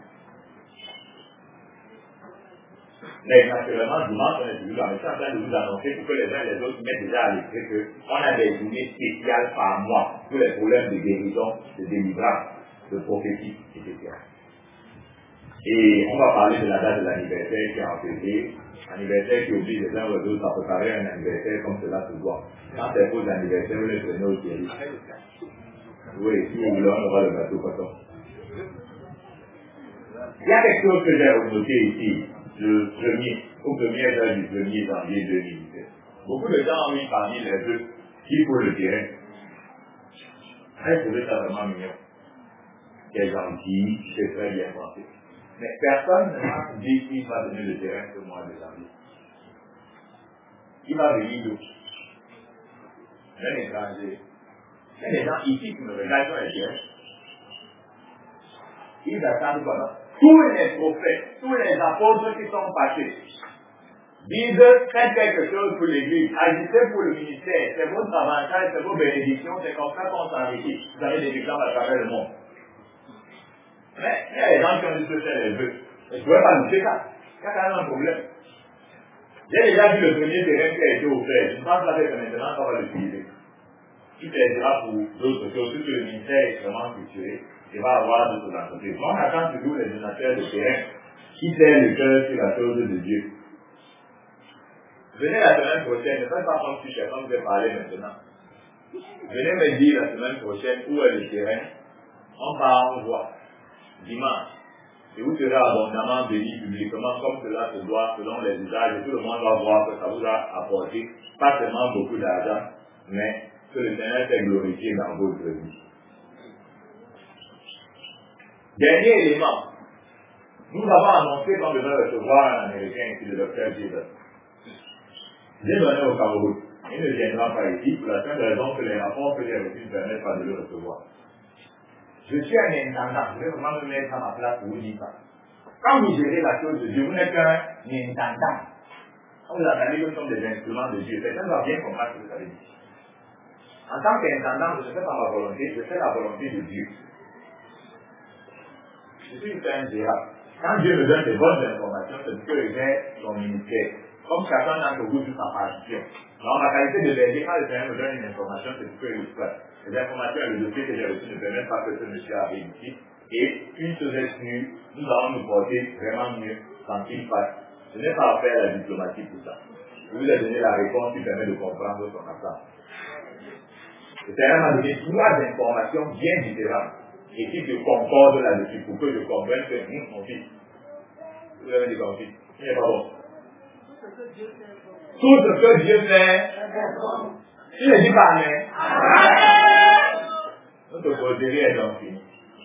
Mais naturellement, dimanche, on est toujours là. Mais je suis en train de vous annoncer pour que les uns et les autres mettent déjà à l'esprit qu'on a des journées spéciales par mois pour les problèmes de guérison, de délivrance, de prophétie, etc. Et on va parler de la date de l'anniversaire qui est en février. Anniversaire qui oblige les uns ou les autres à préparer un anniversaire comme cela se doit. Quand c'est pour l'anniversaire, vous les prenez au sérieux. Oui, si vous voulez, on aura le bateau pas tant. Il y a quelque chose que j'ai noté ici, aux premières heures du 1er janvier 2017. Beaucoup de gens ont mis parmi les deux qui pour le terrain. J'ai trouvé ça vraiment mignon. C'est gentil, c'est très bien pensé. Mais personne ne m'a dit qu'il va donner le terrain ce mois de janvier. Il va venir d'où? Même étranger. Il y a des gens ici qui me regardent sur les terrains. Ils attendent quoi? Tous les prophètes, tous les apôtres qui sont passés disent faites quelque chose pour l'église, agissez pour le ministère, c'est votre avantage, c'est vos bénédictions, c'est comme ça qu'on s'enrichit. Vous avez des exemples à travers le monde. Mais il y a des gens qui ont dit que c'est les vœux. Mais je ne pouvais pas noter ça. Il y a quand même un problème. J'ai déjà vu le premier terrain qui a été offert. Je pense que maintenant on va l'utiliser. Il plaisira pour d'autres choses, puisque le ministère est extrêmement structuré. Il va avoir d'autres entreprises. On attend toujours les donateurs de terrain qui serrent le cœur sur la chose de Dieu. Venez la semaine prochaine, ne faites pas comme si quelqu'un vous a parlé maintenant. Venez me dire la semaine prochaine où est le terrain. On part, on voit. Dimanche. Et vous serez abondamment béni publiquement comme cela se doit selon les usages. Et tout le monde va voir que ça vous a apporté pas seulement beaucoup d'argent, mais que le Seigneur s'est glorifié dans votre vie. Dernier élément. Nous avons annoncé qu'on devait recevoir un Américain ici, le docteur Gilbert. J'ai donné au Cameroun. Il ne viendra pas ici pour la simple raison que les rapports que j'ai reçus ne permettent pas de le recevoir. Je suis un intendant. Je vais vraiment me mettre à ma place pour vous dire ça. Quand vous gérez la chose de Dieu, vous n'êtes qu'un intendant. Quand vous entendez que nous sommes des instruments de Dieu, quelqu'un doit bien comprendre ce que vous avez dit. En tant qu'intendant, je ne fais pas ma volonté, je fais la volonté de Dieu. Je suis un gérant. Quand Dieu me donne des bonnes informations, c'est parce que j'ai son ministère. Comme chacun d'entre vous joue sa partition. Dans ma qualité de berger, quand le Seigneur me donne une information, c'est parce que je souhaite. Les informations et le dossier que j'ai reçu ne permettent pas que ce monsieur arrive ici. Et une chose est sûre, nous allons nous porter vraiment mieux sans qu'il fasse. Je n'ai pas à faire la diplomatie pour ça. Je vous ai donné la réponse qui permet de comprendre son attente. Le Seigneur m'a donné trois informations bien différentes et qui se concordent là-dessus pour que je comprenne que mon fils, vous avez dit mon fils, il n'est pas bon. Tout ce que Dieu fait, il ne dit pas mais. Notre poterie est donc finie.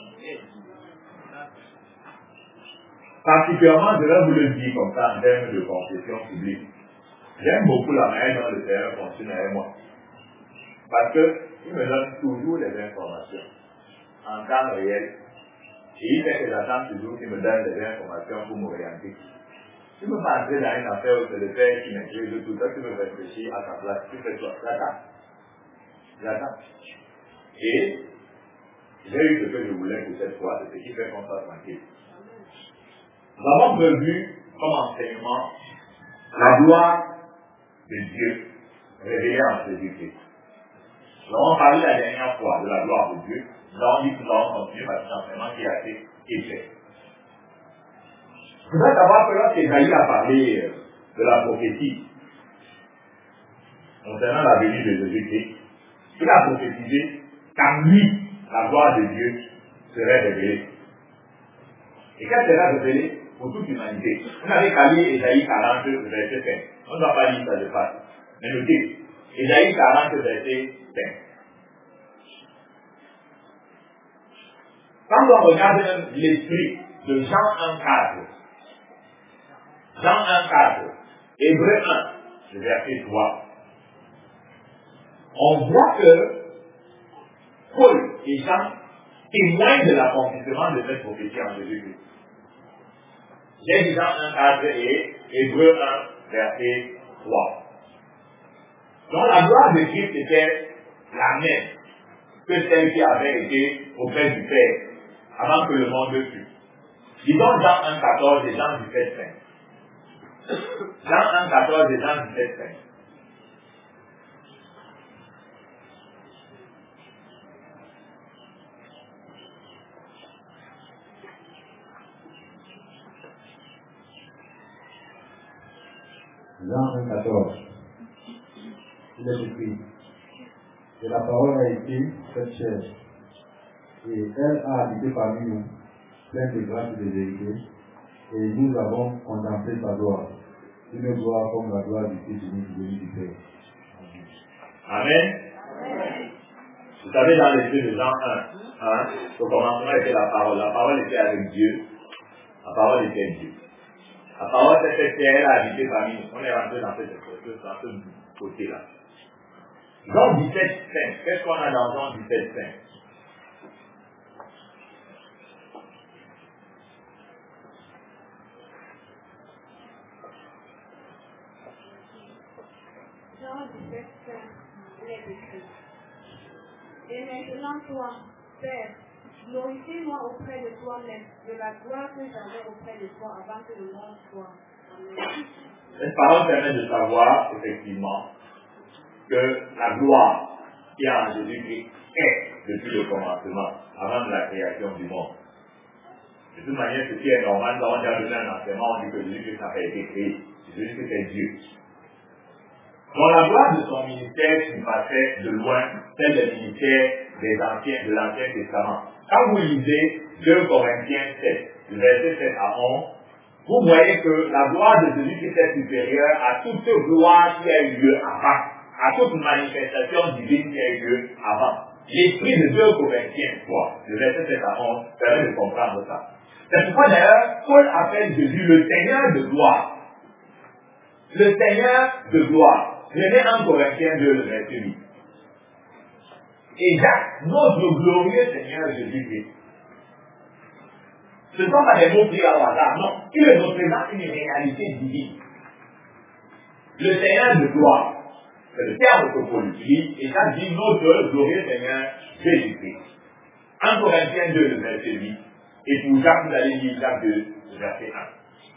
Particulièrement, je vais vous le dire comme ça en termes de confession publique. J'aime beaucoup la manière dont le Seigneur fonctionne avec moi. Parce qu'il me donne toujours les informations en temps réel. Et il fait que j'attends toujours qu'il me donne les informations pour m'orienter. Tu ne peux pas entrer dans une affaire où c'est le Père qui maîtrise tout ça, tu veux réfléchir à ta place, tu fais toi, j'attends. Et j'ai eu ce que je voulais pour cette fois, c'est ce qui fait qu'on soit tranquille. Nous avons prévu comme enseignement la gloire de Dieu révélée en Jésus-Christ. Nous avons parlé la dernière fois de la gloire de Dieu. Nous avons dit que nous allons continuer par cet enseignement qui a été fait. Je voudrais savoir que lorsqu'Ésaïe a parlé de la prophétie concernant la venue de Jésus-Christ, il a prophétisé qu'en lui, la gloire de Dieu serait révélée. Et qu'elle sera révélée pour toute l'humanité. Vous n'avez qu'à lire Ésaïe 40, verset 5. On ne va pas lire ça de face. Mais notez, Ésaïe 40, verset 5. Quand on regarde l'esprit de Jean 1,4, Jean 1,4, Hébreux 1, le verset 3, on voit que Paul et Jean témoignent de l'accomplissement de cette prophétie en Jésus-Christ. J'ai dit Jean 1,4 et Hébreux 1, verset 3. Donc la gloire de Christ était la même que celle qui avait été auprès du Père avant que le monde fût. Disons Jean 1,14 et Jean 17,5. Jean 1,14 et Jean 17,5. Jean 1,14. Il est écrit. Et la parole a été faite chair. Et elle a habité parmi nous, pleine de grâce et de vérité. Et nous avons contemplé sa gloire. Une gloire comme la gloire du Fils unique venu du Père. Amen. Vous savez, dans l'esprit de Jean 1, au commencement était la parole. La parole était avec Dieu. La parole était Dieu. La parole s'est faite chair, elle a habité parmi nous. On est rentré dans ce côté-là. Jean 17, 5. Qu'est-ce qu'on a dans Jean 17, 5? Jean 17, 5, il est écrit. Et maintenant, toi, Père, glorifie-moi auprès de toi-même, de la gloire que j'avais auprès de toi avant que le monde soit. Amen. Cette parole permet de savoir, effectivement, que la gloire qui est en Jésus-Christ est depuis le commencement, avant de la création du monde. De toute manière, ce qui est normal, quand on a donné un enseignement, on dit que Jésus-Christ n'a pas été créé. Jésus-Christ est Dieu. Dans la gloire de son ministère qui passait de loin, celle du ministère de l'Ancien Testament. Quand vous lisez 2 Corinthiens 7, du verset 7 à 11, vous voyez que la gloire de Jésus-Christ est supérieure à toute gloire qui a eu lieu avant, à toute manifestation divine qui a eu lieu avant. L'esprit de 2 Corinthiens 3, du verset 7 à 11, permet de comprendre ça. C'est pourquoi d'ailleurs, Paul appelle Jésus le Seigneur de gloire. Le Seigneur de gloire. Prenez 1 Corinthiens 2, le verset 8. Et Jacques, notre glorieux Seigneur Jésus-Christ. Ce ne sont pas des mots pris au hasard, non. Il représente une réalité divine. Le Seigneur de gloire, c'est le terme que Paul utilise, et ça dit notre glorieux Seigneur Jésus-Christ. 1 Corinthiens 2, le verset 8. Et pour Jacques, vous allez lire Jacques 2, le verset 1.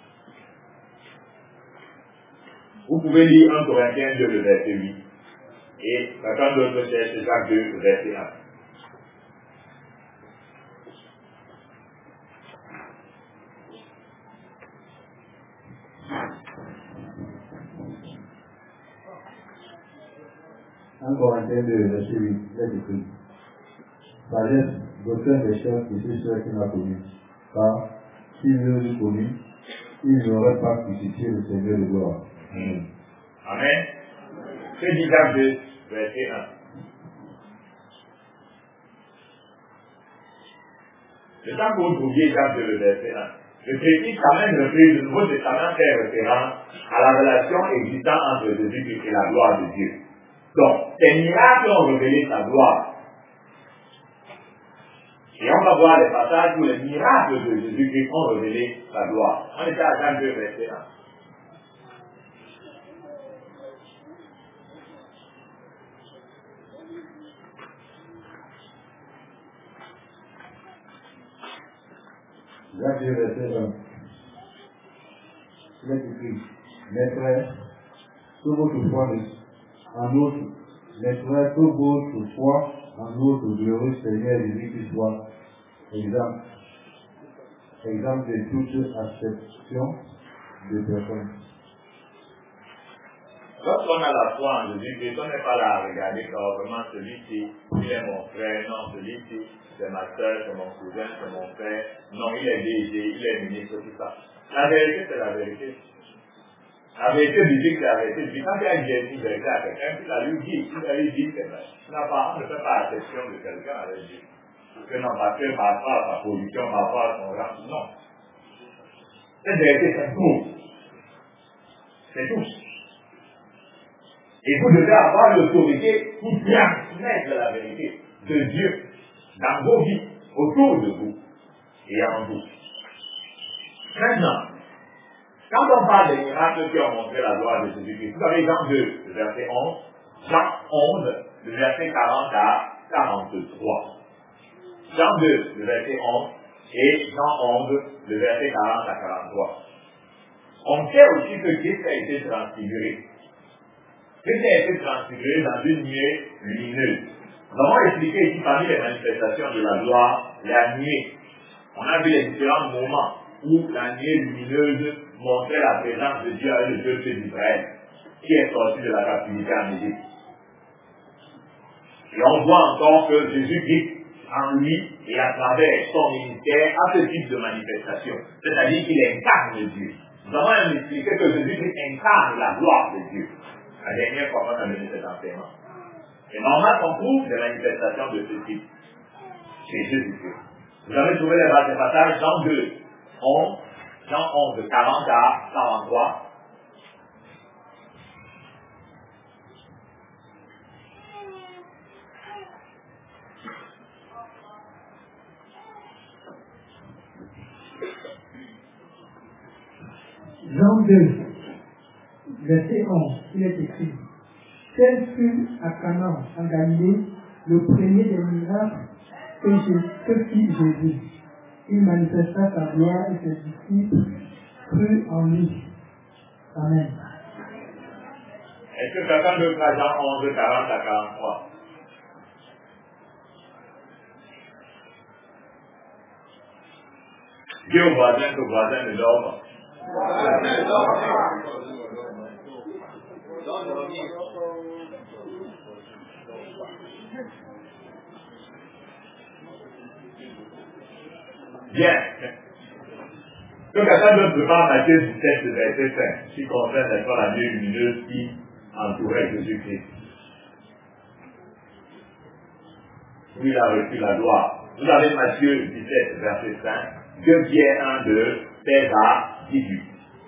Vous pouvez lire 1 Corinthiens 2, le verset 8. Et quelqu'un d'autre cherche Jacques 2, le verset 1. Un Corinthiens 2, verset 8, il est écrit. Sagesse d'aucun des chefs de ceux qui m'a connu. Car, s'il l'eût connu, il n'aurait pas crucifié le Seigneur de gloire. Amen. Amen. Que dit Jacques 2, verset 1. Le temps que vous trouviez Jacques 2, le verset 1. Je précise quand même le Nouveau Testament fait référence à la relation existant entre Jésus-Christ et la gloire de Dieu. Donc, ces miracles ont révélé sa gloire. Et on va voir les passages où les miracles de Jésus-Christ ont révélé sa gloire. On était à Jacques 2, verset 1. Jacques 2, verset 1. Il est écrit. Mes frères, que votre foi en notre, mes frères, que votre foi en notre glorieux Seigneur Jésus-Christ soit exemple de toute acception de personnes. Lorsqu'on a la foi en Jésus-Christ, on n'est pas là à regarder comme vraiment celui-ci, il est mon frère, non, celui-ci, c'est ma soeur, c'est mon cousin, c'est mon frère, non, il est DG, il est ministre, tout ça. La vérité, c'est la vérité. La vérité biblique, c'est la vérité. Puis quand il y a une vérité à quelqu'un, il a lui dit, il a lui dit, c'est vrai. On ne fait pas exception de quelqu'un avec Dieu. Que non, parce que par rapport à sa position, par rapport à son rang, non. Cette vérité, c'est tout. C'est tout. Et vous devez avoir l'autorité pour transmettre la vérité de Dieu dans vos vies, autour de vous et en vous. Maintenant, quand on parle des miracles qui ont montré la gloire de Jésus-Christ, vous avez Jean 2, le verset 11, Jean 11, le verset 40 à 43. Jean 2, le verset 11, et Jean 11, le verset 40 à 43. On sait aussi que Christ a été transfiguré. Christ a été transfiguré dans une nuée lumineuse. Nous avons expliqué ici parmi les manifestations de la gloire, la nuée. On a vu les différents moments où la nuée lumineuse montrait la présence de Dieu avec le peuple d'Israël, qui est sorti de la captivité en Égypte. Et on voit encore que Jésus-Christ, en lui et à travers son ministère, a ce type de manifestation. C'est-à-dire qu'il incarne Dieu. Nous avons même expliqué que Jésus-Christ incarne la gloire de Dieu. La dernière fois qu'on a donné cet enseignement. Et normal qu'on trouve des manifestations de ce type chez Jésus-Christ. Vous avez trouvé les passages Jean 2, 11, Jean 11, de 40 à 43. Jean 2, verset 11, il est écrit: Tel fut à Canaan, en Galilée, le premier des miracles que fit Jésus. Il manifesta sa gloire et ses disciples crurent en lui. Amen. Est-ce que quelqu'un veut faire Jean 11, 40 à 43? Dis au voisin que le voisin ne dort pas. Bien. Que quelqu'un ne peut pas Matthieu 17, verset 5, qui concerne la nuée lumineuse qui entourait Jésus-Christ. Où il a reçu la gloire. Vous avez Matthieu 17, verset 5, 2 Pierre 1, 2, 16 à 18.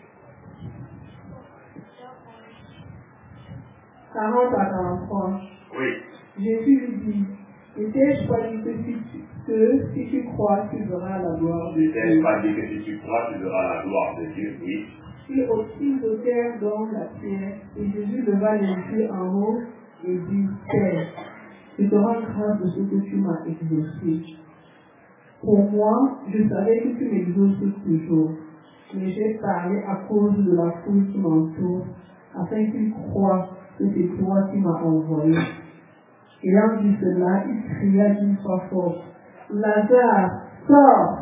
40 à 43. Oui. Jésus lui dit: N'étais-je pas dit que si tu crois, tu verras la gloire de N'étais-je Dieu? pas dit que si tu crois, tu verras la gloire de Dieu? Oui. Ils ôtèrent donc la pierre, et Jésus leva les yeux en haut et dit: Père, je te rends grâce de ce que tu m'as exaucé. Pour moi, je savais que tu m'exauces toujours, mais j'ai parlé à cause de la foule qui m'entoure, afin qu'ils croient que c'est toi qui m'as envoyé. Ayant dit cela, il cria d'une voix forte: Lazare, sors!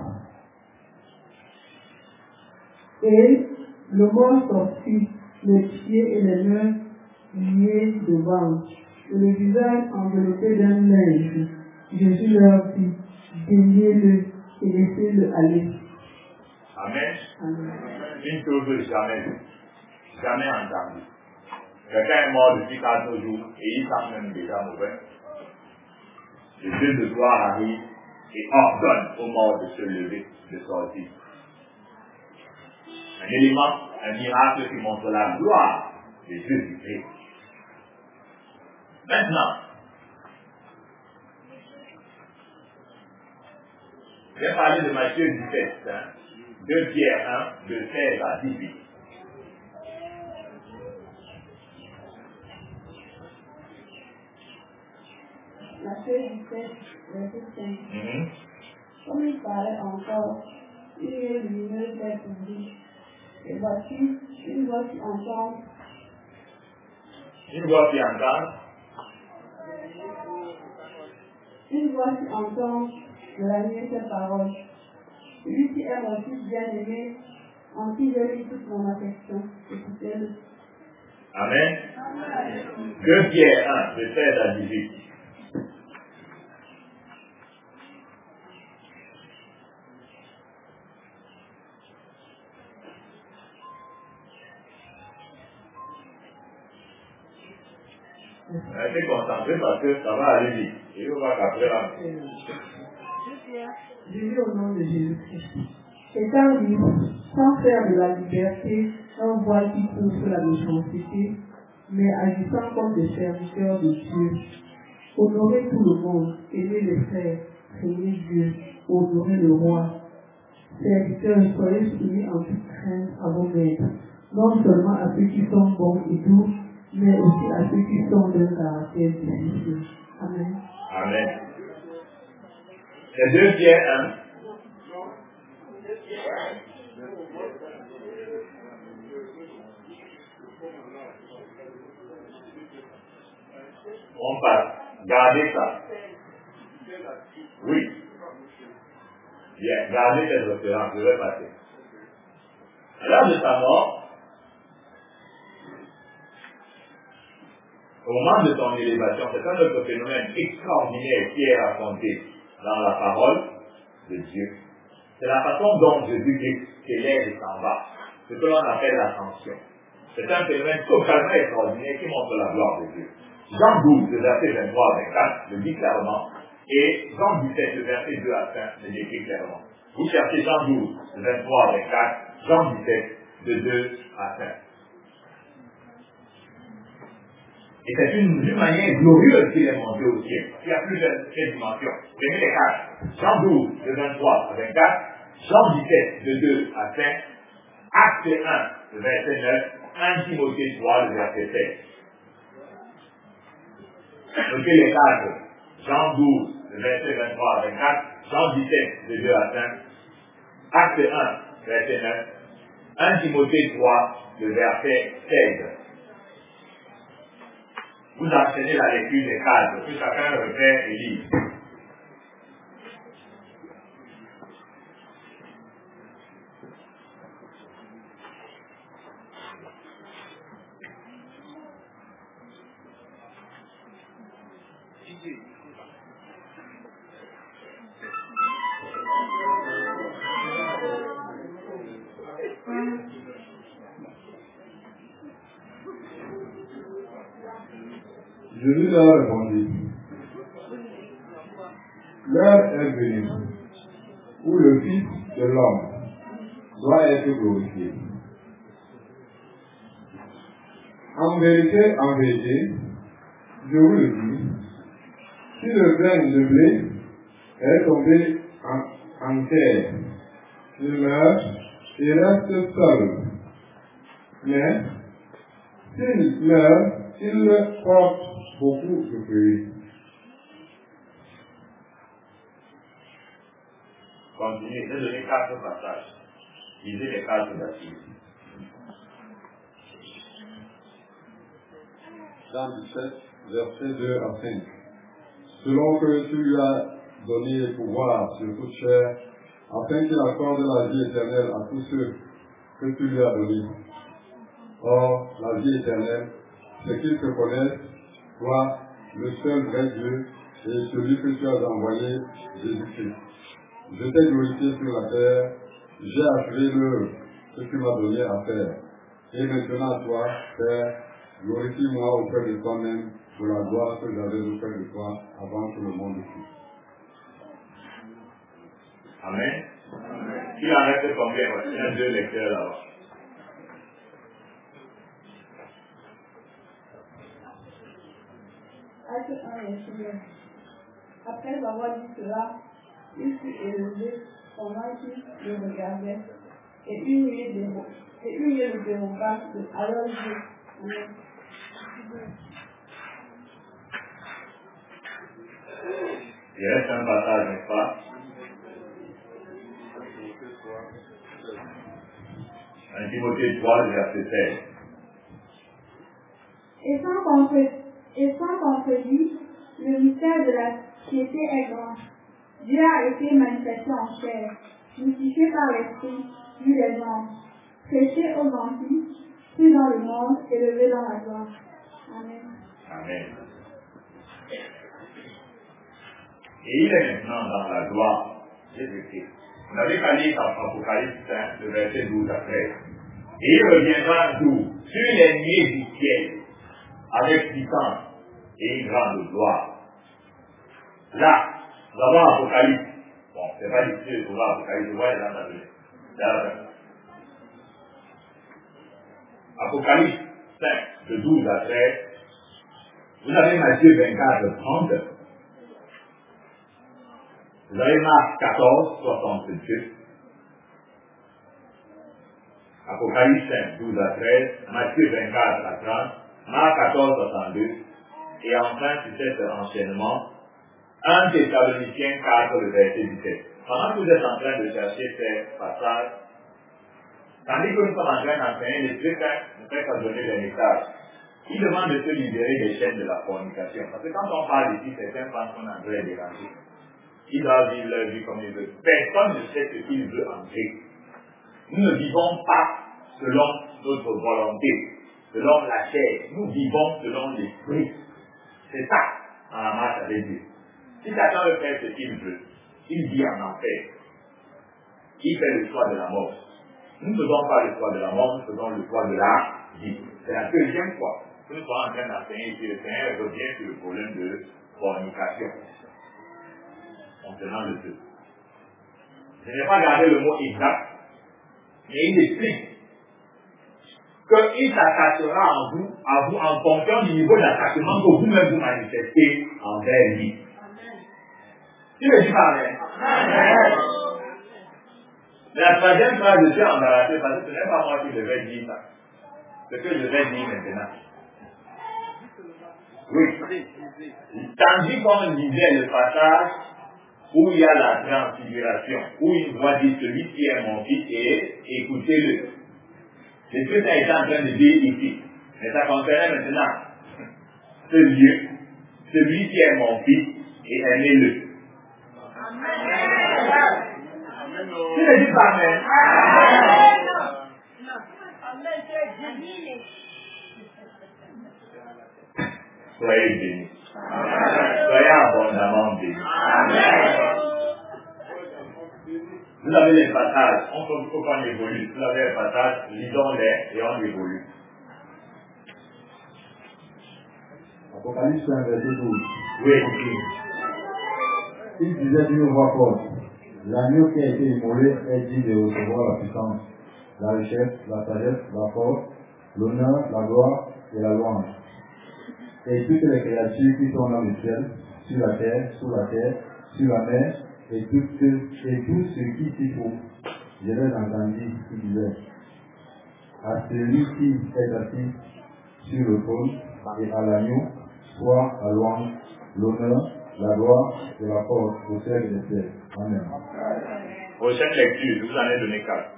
Et le mort sortit, les pieds et les mains liés devant, et le visage enveloppé d'un linge. Jésus leur dit: Déliez-le et laissez-le aller. Amen. Amen. Une chose que jamais entendue. Quelqu'un est mort depuis 4 jours et il sent même déjà mauvais. Le Dieu de gloire arrive et ordonne aux morts de se lever, de sortir. Un élément, un miracle qui montre la gloire de Jésus-Christ. Maintenant, j'ai parlé de Matthieu 17, 2 Pierre 1, de 16 à 18. Matthieu 17, verset 5. Comme il parlait encore, une nuée lumineuse est ouvrie. Et voici, une voix qui entend. Une voix qui entend. Une voix qui entend de la nuée ces paroles. Celui qui est mon fils bien-aimé, en qui j'ai mis toute mon affection. Écoutez-le. Amen. 2 Pierre 1, de 16 à 18. Restez concentrés parce que ça va aller vite. Et on va qu'après là. Jésus au nom de Jésus-Christ. Étant libre, sans faire de la liberté un voile qui couvre la méchanceté, mais agissant comme des serviteurs de Dieu. Honorez tout le monde, aimez les frères, craignez Dieu, honorez le roi. Serviteurs, soyez soumis en toute crainte à vos maîtres, non seulement à ceux qui sont bons et doux, mais aussi à ceux qui sont d'un caractère difficile. Amen. Amen. C'est 2 Pierre 1. On passe. Gardez ça. Oui. Bien, gardez cette référence, je vais passer. À l'heure de sa mort, au moment de son élévation, c'est un autre phénomène extraordinaire qui est raconté dans la parole de Dieu. C'est la façon dont Jésus s'élève et s'en va. Ce que l'on appelle l'ascension. C'est un phénomène totalement extraordinaire qui montre la gloire de Dieu. Jean 12, le verset 23 à 24, le dit clairement, et Jean 17, le verset 2 à 5, le décrit clairement. Vous cherchez Jean 12, le 23 à 24, Jean 17, de 2 à 5. Et c'est d'une manière glorieuse qu'il est monté au ciel. Il y a plusieurs dimensions. Prenez les quatre. Jean 12, de 23 à 24, Jean 17, de 2 à 5, Acte 1, le verset 9, 1 Timothée 3, le verset 7. Notez les quatre. Jean 12, le verset 23 à 24, Jean 17, de 2 à 5, Acte 1, verset 9, 1 Timothée 3, le verset 16. Vous enchaînez la lecture des cadres, que chacun repère et lit. Jésus leur répondit, l'heure est venue où le Fils de l'homme doit être glorifié. En vérité, je vous le dis, si le grain de blé est tombé en terre, il meurt et reste seul. Mais s'il meurt, il porte beaucoup de fruits. Continuez, j'ai donné 4 passages. Lisez les 4 passages. Jean 17, versets 2 à 5. Selon que tu lui as donné pouvoir sur toute chair, afin qu'il accorde la vie éternelle à tous ceux que tu lui as donnés. Or, la vie éternelle, c'est qu'ils te connaissent, toi, le seul vrai Dieu, et celui que tu as envoyé, Jésus-Christ. Je t'ai glorifié sur la terre, j'ai achevé l'œuvre que tu m'as donné à faire. Et maintenant, toi, Père, glorifie-moi auprès de toi-même pour la gloire que j'avais auprès de toi avant que le monde fût. Amen. Il en reste combien? Il y a 2 lecteurs là-bas. Acte 1, verset 9. Après avoir dit cela, il fut élevé pendant qu'il le regardait, et une nuée le déroba à leurs yeux. Amen. Il reste un passage, n'est-ce pas? 1 Timothée 3, le verset 16. Et sans contredit, le mystère de la piété est grand. Dieu a été manifesté en chair, justifié par l'Esprit, vu les hommes, prêché aux gentils, pris dans le monde, élevé dans la gloire. Amen. Amen. Et il est maintenant dans la gloire Jésus-Christ. Vous n'avez qu'à lire dans Apocalypse 5, le verset 12 à 13. Et il reviendra un jour sur les nuées du ciel avec puissance et une grande gloire. Là, nous avons Apocalypse. Bon, c'est pas difficile de trouver Apocalypse, je vois les gens Apocalypse 5, de 12 à 13. Vous avez Matthieu 24, 30. Vous avez Marc 14, 62. Apocalypse 5, 12 à 13. Matthieu 24 à 30. Marc 14, 62. Et enfin, sur cet enchaînement, 1 Thessaloniciens 4, le verset 17. Pendant que vous êtes en train de chercher ces passages, tandis que nous sommes en train d'enseigner, les deux ne fait qu'à donner des messages. Il demande de se libérer des chaînes de la fornication. Parce que quand on parle ici, certains pensent qu'on est en train de déranger. Ils doivent vivre leur vie comme ils veulent. Personne ne sait ce qu'il veut en Christ. Nous ne vivons pas selon notre volonté, selon la chair. Nous vivons selon l'esprit. C'est ça, dans la marche avec Dieu. Si Satan veut faire ce qu'il veut, il vit en enfer. Il fait le choix de la mort. Nous ne faisons pas le choix de la mort, nous faisons le choix de la vie. C'est la deuxième fois que nous sommes en train d'enseigner ici. Le Seigneur revient sur le problème de fornication. Concernant le feu. Je n'ai pas gardé le mot exact, mais il explique qu'il s'attachera à vous en fonction du niveau d'attachement que vous-même vous manifestez envers lui. Tu me dis pas amen? Mais la troisième phrase, je suis embarrassé parce que ce n'est pas moi qui devais dire ça. Ce que je vais dire maintenant. Oui. Tandis qu'on lisait le passage où il y a la transfiguration, où il voit dire celui qui est mon fils et écoutez-le. C'est ce que ça est en train de dire ici. Mais ça concernait maintenant ce lieu, celui qui est mon fils et aimez-le. Tu ne dis pas amen. Soyez bénis. Soyez abondamment bénis. Vous avez les passages, il faut qu'on évolue. Vous avez les passages, lisons-les et on évolue. Apocalypse 1, verset 12. Oui. Il disait d'une voix forte, l'agneau qui a été immolé est digne de recevoir la puissance, la richesse, la sagesse, la force, l'honneur, la gloire et la louange. Et toutes les créatures qui sont dans le ciel, sur la terre, sous la terre, sur la mer, et tout ce qui s'y trouve. Je les entendis qui disaient, à celui qui est assis sur le trône et à l'agneau, soit la louange, l'honneur, la gloire et la force au siècle des siècles. Amen. Prochaine lecture, je vous en ai donné 4.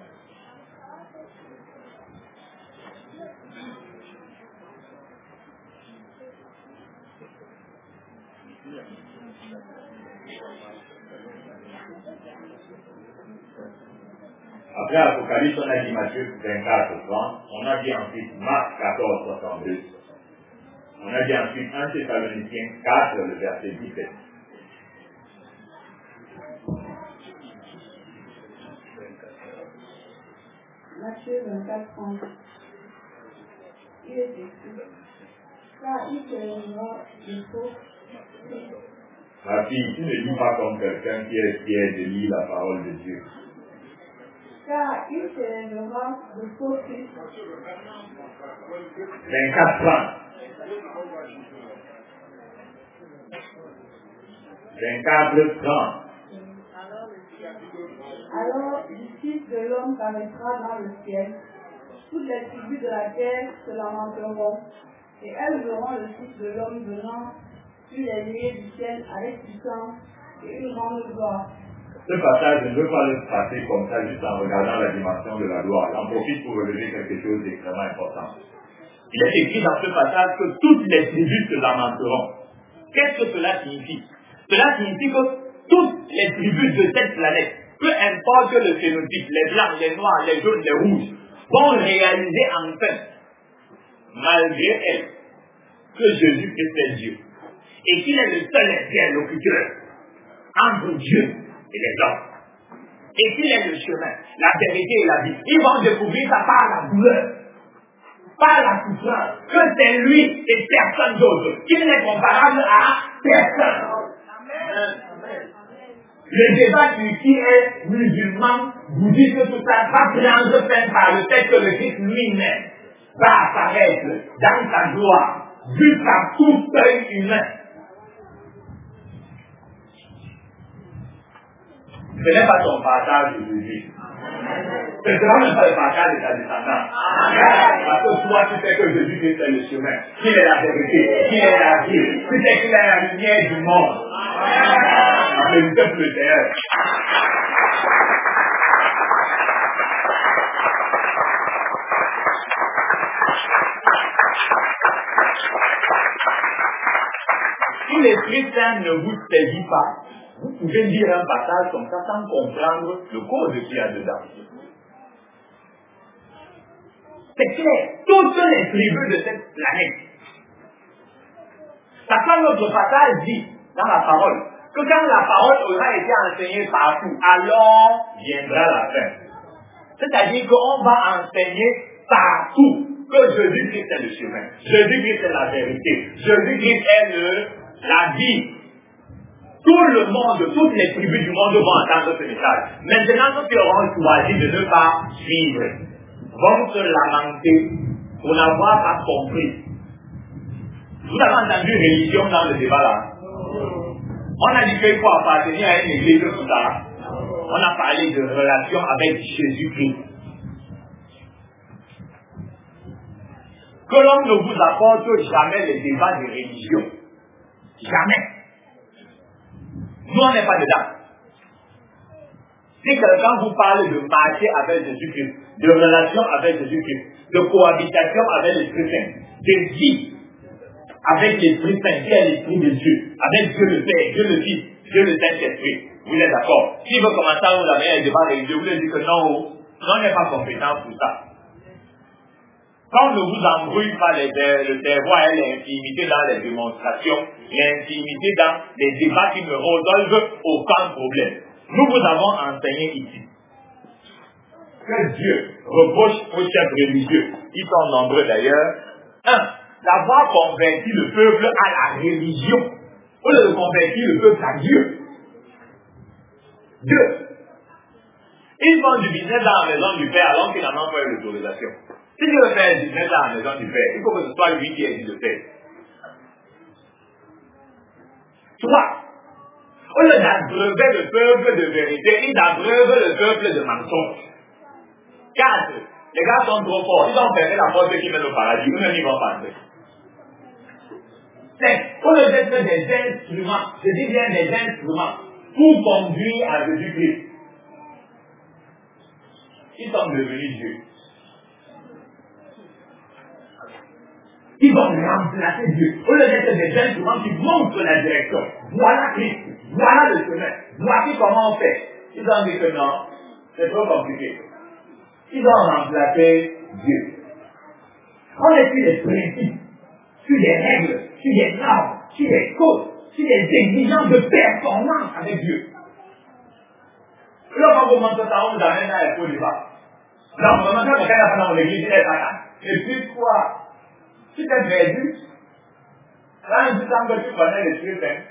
Après Apocalypse, on a dit Matthieu 24, 30. On a dit ensuite Marc 14, 62. On a dit ensuite 1 Thessaloniciens 4, le verset 17. Matthieu 24, 30. Il est écrit, car il s'élèvera de faux. Ma fille, tu ne dis pas comme quelqu'un qui est fier de lire la parole de Dieu. Car il s'élèvera de faux Christ. 24, 30. 24, 30. Alors le Fils de l'homme paraîtra dans le ciel. Toutes les tribus de la terre se lamenteront, et elles verront le Fils de l'homme venant sur les nuées du ciel avec puissance et une grande gloire. Ce passage, je ne veux pas le passer comme ça, juste en regardant la dimension de la gloire. J'en profite pour relever quelque chose d'extrêmement important. Il est écrit dans ce passage que toutes les tribus se lamenteront. Qu'est-ce que cela signifie? Cela signifie que toutes les tribus de cette planète, peu importe le phénotype, les blancs, les noirs, les jaunes, les rouges, vont réaliser enfin, malgré elles, que Jésus-Christ est Dieu. Et qu'il est le seul interlocuteur entre Dieu et les hommes. Et qu'il est le chemin, la vérité et la vie. Ils vont découvrir ça par la douleur, par la souffrance, que c'est lui et personne d'autre, qu'il n'est comparable à personne. Amen. Le débat qui est musulman, bouddhiste, tout ça, va prendre fin par le fait que le Christ lui-même va apparaître dans sa gloire, jusqu'à tout œil humain. Ce n'est pas ton partage aujourd'hui. Ce ne sera même pas le partage de ta descendance. Parce que toi, tu sais que Jésus est le chemin, qu'il est la vérité, qu'il est la vie, tu sais qu'il est la lumière du monde. Applaudissez pour le Seigneur. Si l'Esprit Saint ne vous saisit pas, vous pouvez lire un passage comme ça sans comprendre le code qu'il y a dedans. C'est clair. Toutes les tribus de cette planète. Parce que notre passage dit, dans la parole, que quand la parole aura été enseignée partout, alors viendra la fin. C'est-à-dire qu'on va enseigner partout que Jésus-Christ est le chemin, Jésus-Christ est la vérité, Jésus-Christ est la vie. Tout le monde, toutes les tribus du monde vont entendre ce message. Maintenant, ceux qui auront choisi de ne pas suivre vont se lamenter pour n'avoir pas compris. Vous avez entendu religion dans le débat là? On a dit qu'il faut appartenir à une église tout ça. On a parlé de relation avec Jésus-Christ. Que l'on ne vous apporte jamais les débats de religion. Jamais. Nous, on n'est pas dedans. Si quelqu'un vous parle de marcher avec Jésus-Christ, de relation avec Jésus-Christ, de cohabitation avec l'Esprit Saint, de vie avec l'Esprit Saint, qui est l'Esprit de Dieu, avec Dieu le Père, Dieu le Fils, Dieu le Saint-Esprit, vous êtes d'accord? S'il veut commencer à vous amener un débat religieux, vous lui dites que non, on n'est pas compétent pour ça. Quand on ne vous embrouille pas le cerveau et l'intimité dans les démonstrations, l'intimité dans les débats qui ne résolvent aucun problème. Nous vous avons enseigné ici que Dieu reproche aux chefs religieux, ils sont nombreux d'ailleurs, d'avoir converti le peuple à la religion, au lieu de convertir le peuple à Dieu. Dieu. Ils font du business dans la maison du Père alors qu'ils n'en ont pas eu l'autorisation. Si Dieu veut faire du business dans la maison du Père, il faut que ce soit lui qui ait dit de faire. Toi, au lieu d'abreuver le peuple de vérité, ils abreuvent le peuple de mensonge. 4. Les gars sont trop forts. Ils ont fermé la porte qui mène au paradis. Eux-mêmes, ils vont passer. 5. Au lieu d'être des instruments, je dis bien des instruments, pour conduire à Jésus-Christ, ils sont devenus Dieu. Ils vont remplacer Dieu. Au lieu d'être des instruments qui montrent la direction. Voilà Christ. Voilà le chemin. Voici comment on fait. Ils ont dit que non, c'est trop compliqué. Ils ont remplacé Dieu. On est sur des principes, sur des règles, sur des normes, sur des codes, sur des exigences de performance avec Dieu. Là, quand vous montrez ça, on vous amène à l'école du bas. Donc, vraiment, quand quelqu'un a fait dans l'église, il est là. Et puis quoi? Si tu es perdu, là, un petit temps que tu connais l'Esprit Saint.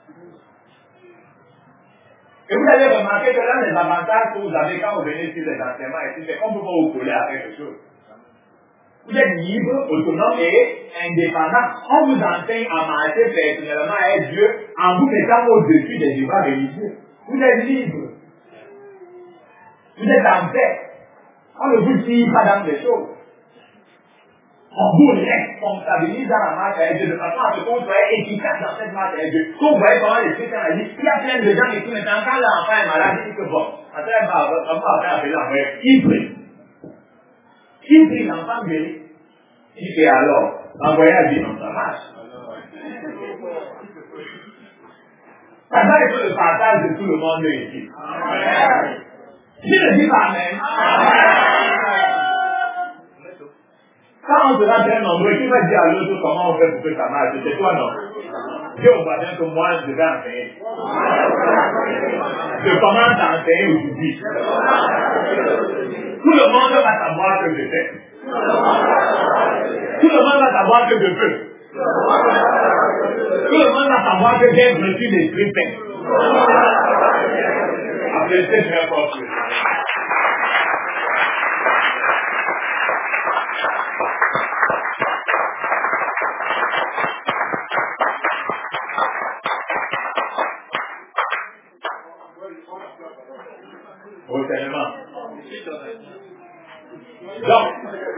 Et vous allez remarquer que l'un des avantages que vous avez quand vous venez sur les enseignements ici, c'est qu'on ne peut pas vous coller à quelque chose. Vous êtes libre, autonome et indépendant. On vous enseigne à marcher personnellement avec Dieu en vous mettant au-dessus des débats religieux. Vous êtes libre. Vous êtes en paix. On ne vous tire pas dans les choses. On vous responsabilise dans la marche avec Dieu de façon à ce qu'on soit efficace dans cette marche avec Dieu. Quand vous voyez comment les Christiens a dit, il y a plein de gens qui maintenant, quand l'enfant est malade, ils disent que bon, on va faire appeler l'enfant, il prie. Il prie, l'enfant guérit. Il dit, et alors, envoyez à Dieu dans sa marche. Ça va être le partage de tout le monde ici. Je ne dis pas même. Quand on sera très nombreux, qui va dire à l'autre comment on fait pour que ça marche? C'est toi, non? Dieu on va dire que moi, je vais enseigner. Je commence à enseigner aujourd'hui. Tout le monde va savoir que je fais. Tout le monde va savoir que je peux. Tout le monde va savoir que j'ai reçu l'Esprit Saint. Applaudissez très fort. Prochainement. Donc,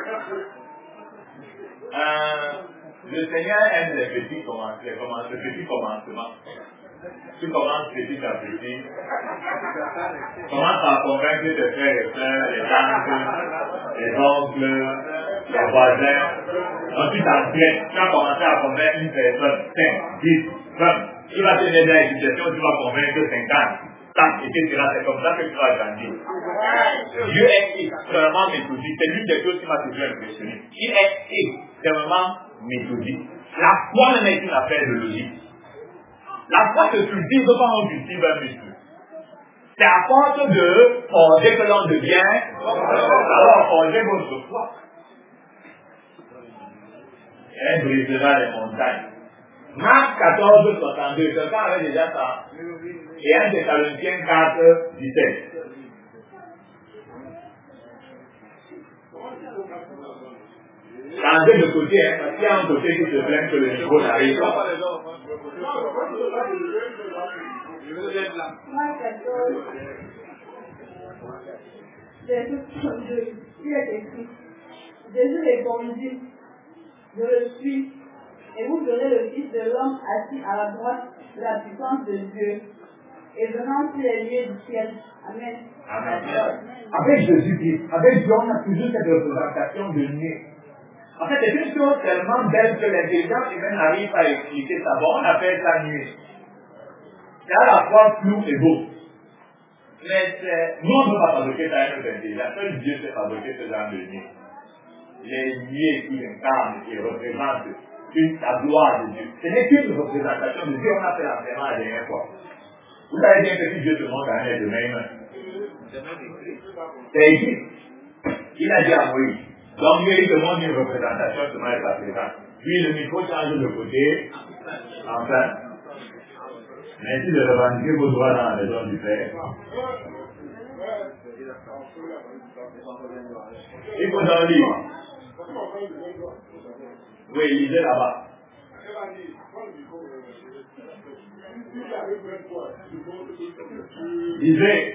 le Seigneur aime les petits commencements. Tu commences petit à petit. Commence à convaincre tes frères et sœurs, les tantes, les oncles, les voisins. Ensuite, tu vas commencer à convaincre une personne, 5, 10, 20. Tu vas te donner dans la situation, tu vas convaincre 50. Et puis, c'est comme ça que tu vas grandir. Dieu est extrêmement méthodique. C'est l'une des choses qui m'a toujours impressionné. Il est extrêmement méthodique. La foi même est une affaire de logique. La foi se cultive comme on cultive un muscle. C'est à force de forger que l'on devient, alors forger votre foi. Elle brisera les montagnes. Marc 14, 62, quelqu'un avait déjà ça. Et 1 Thessaloniciens 4, 17. Changez de côté, hein, parce qu'il y a un côté qui se plaint que le niveau n'arrive pas. Marc 14, verset 32, il est écrit, Jésus répondit, je le suis, et vous verrez le Fils de l'homme assis à la droite de la puissance de Dieu, et venant sur les lieux du ciel. Amen. Amen. Avec Jésus-Christ, avec Dieu, on a toujours cette représentation de nuée. En fait, c'est une chose tellement belle que l'intelligence humaine n'arrive pas à expliquer ça. Bon, on appelle ça nuée. C'est à la fois flou et beau. Mais nous, on ne peut pas fabriquer ça à notre intelligence. Seul Dieu sait fabriquer ce genre de nuée. Les nuées qui incarnent et représentent la gloire de Dieu. Ce n'est qu'une représentation de Dieu. On a fait l'enseignement la dernière fois. Vous savez bien que si Dieu te montre un être de même, c'est écrit. Il a dit à Moïse. Donc lui, il demande une représentation seulement de sa présence. Puis le micro change de côté, enfin. Merci de revendiquer vos droits dans la maison du Père. Il faut dans le livre. Oui, lisez là-bas. Lisez.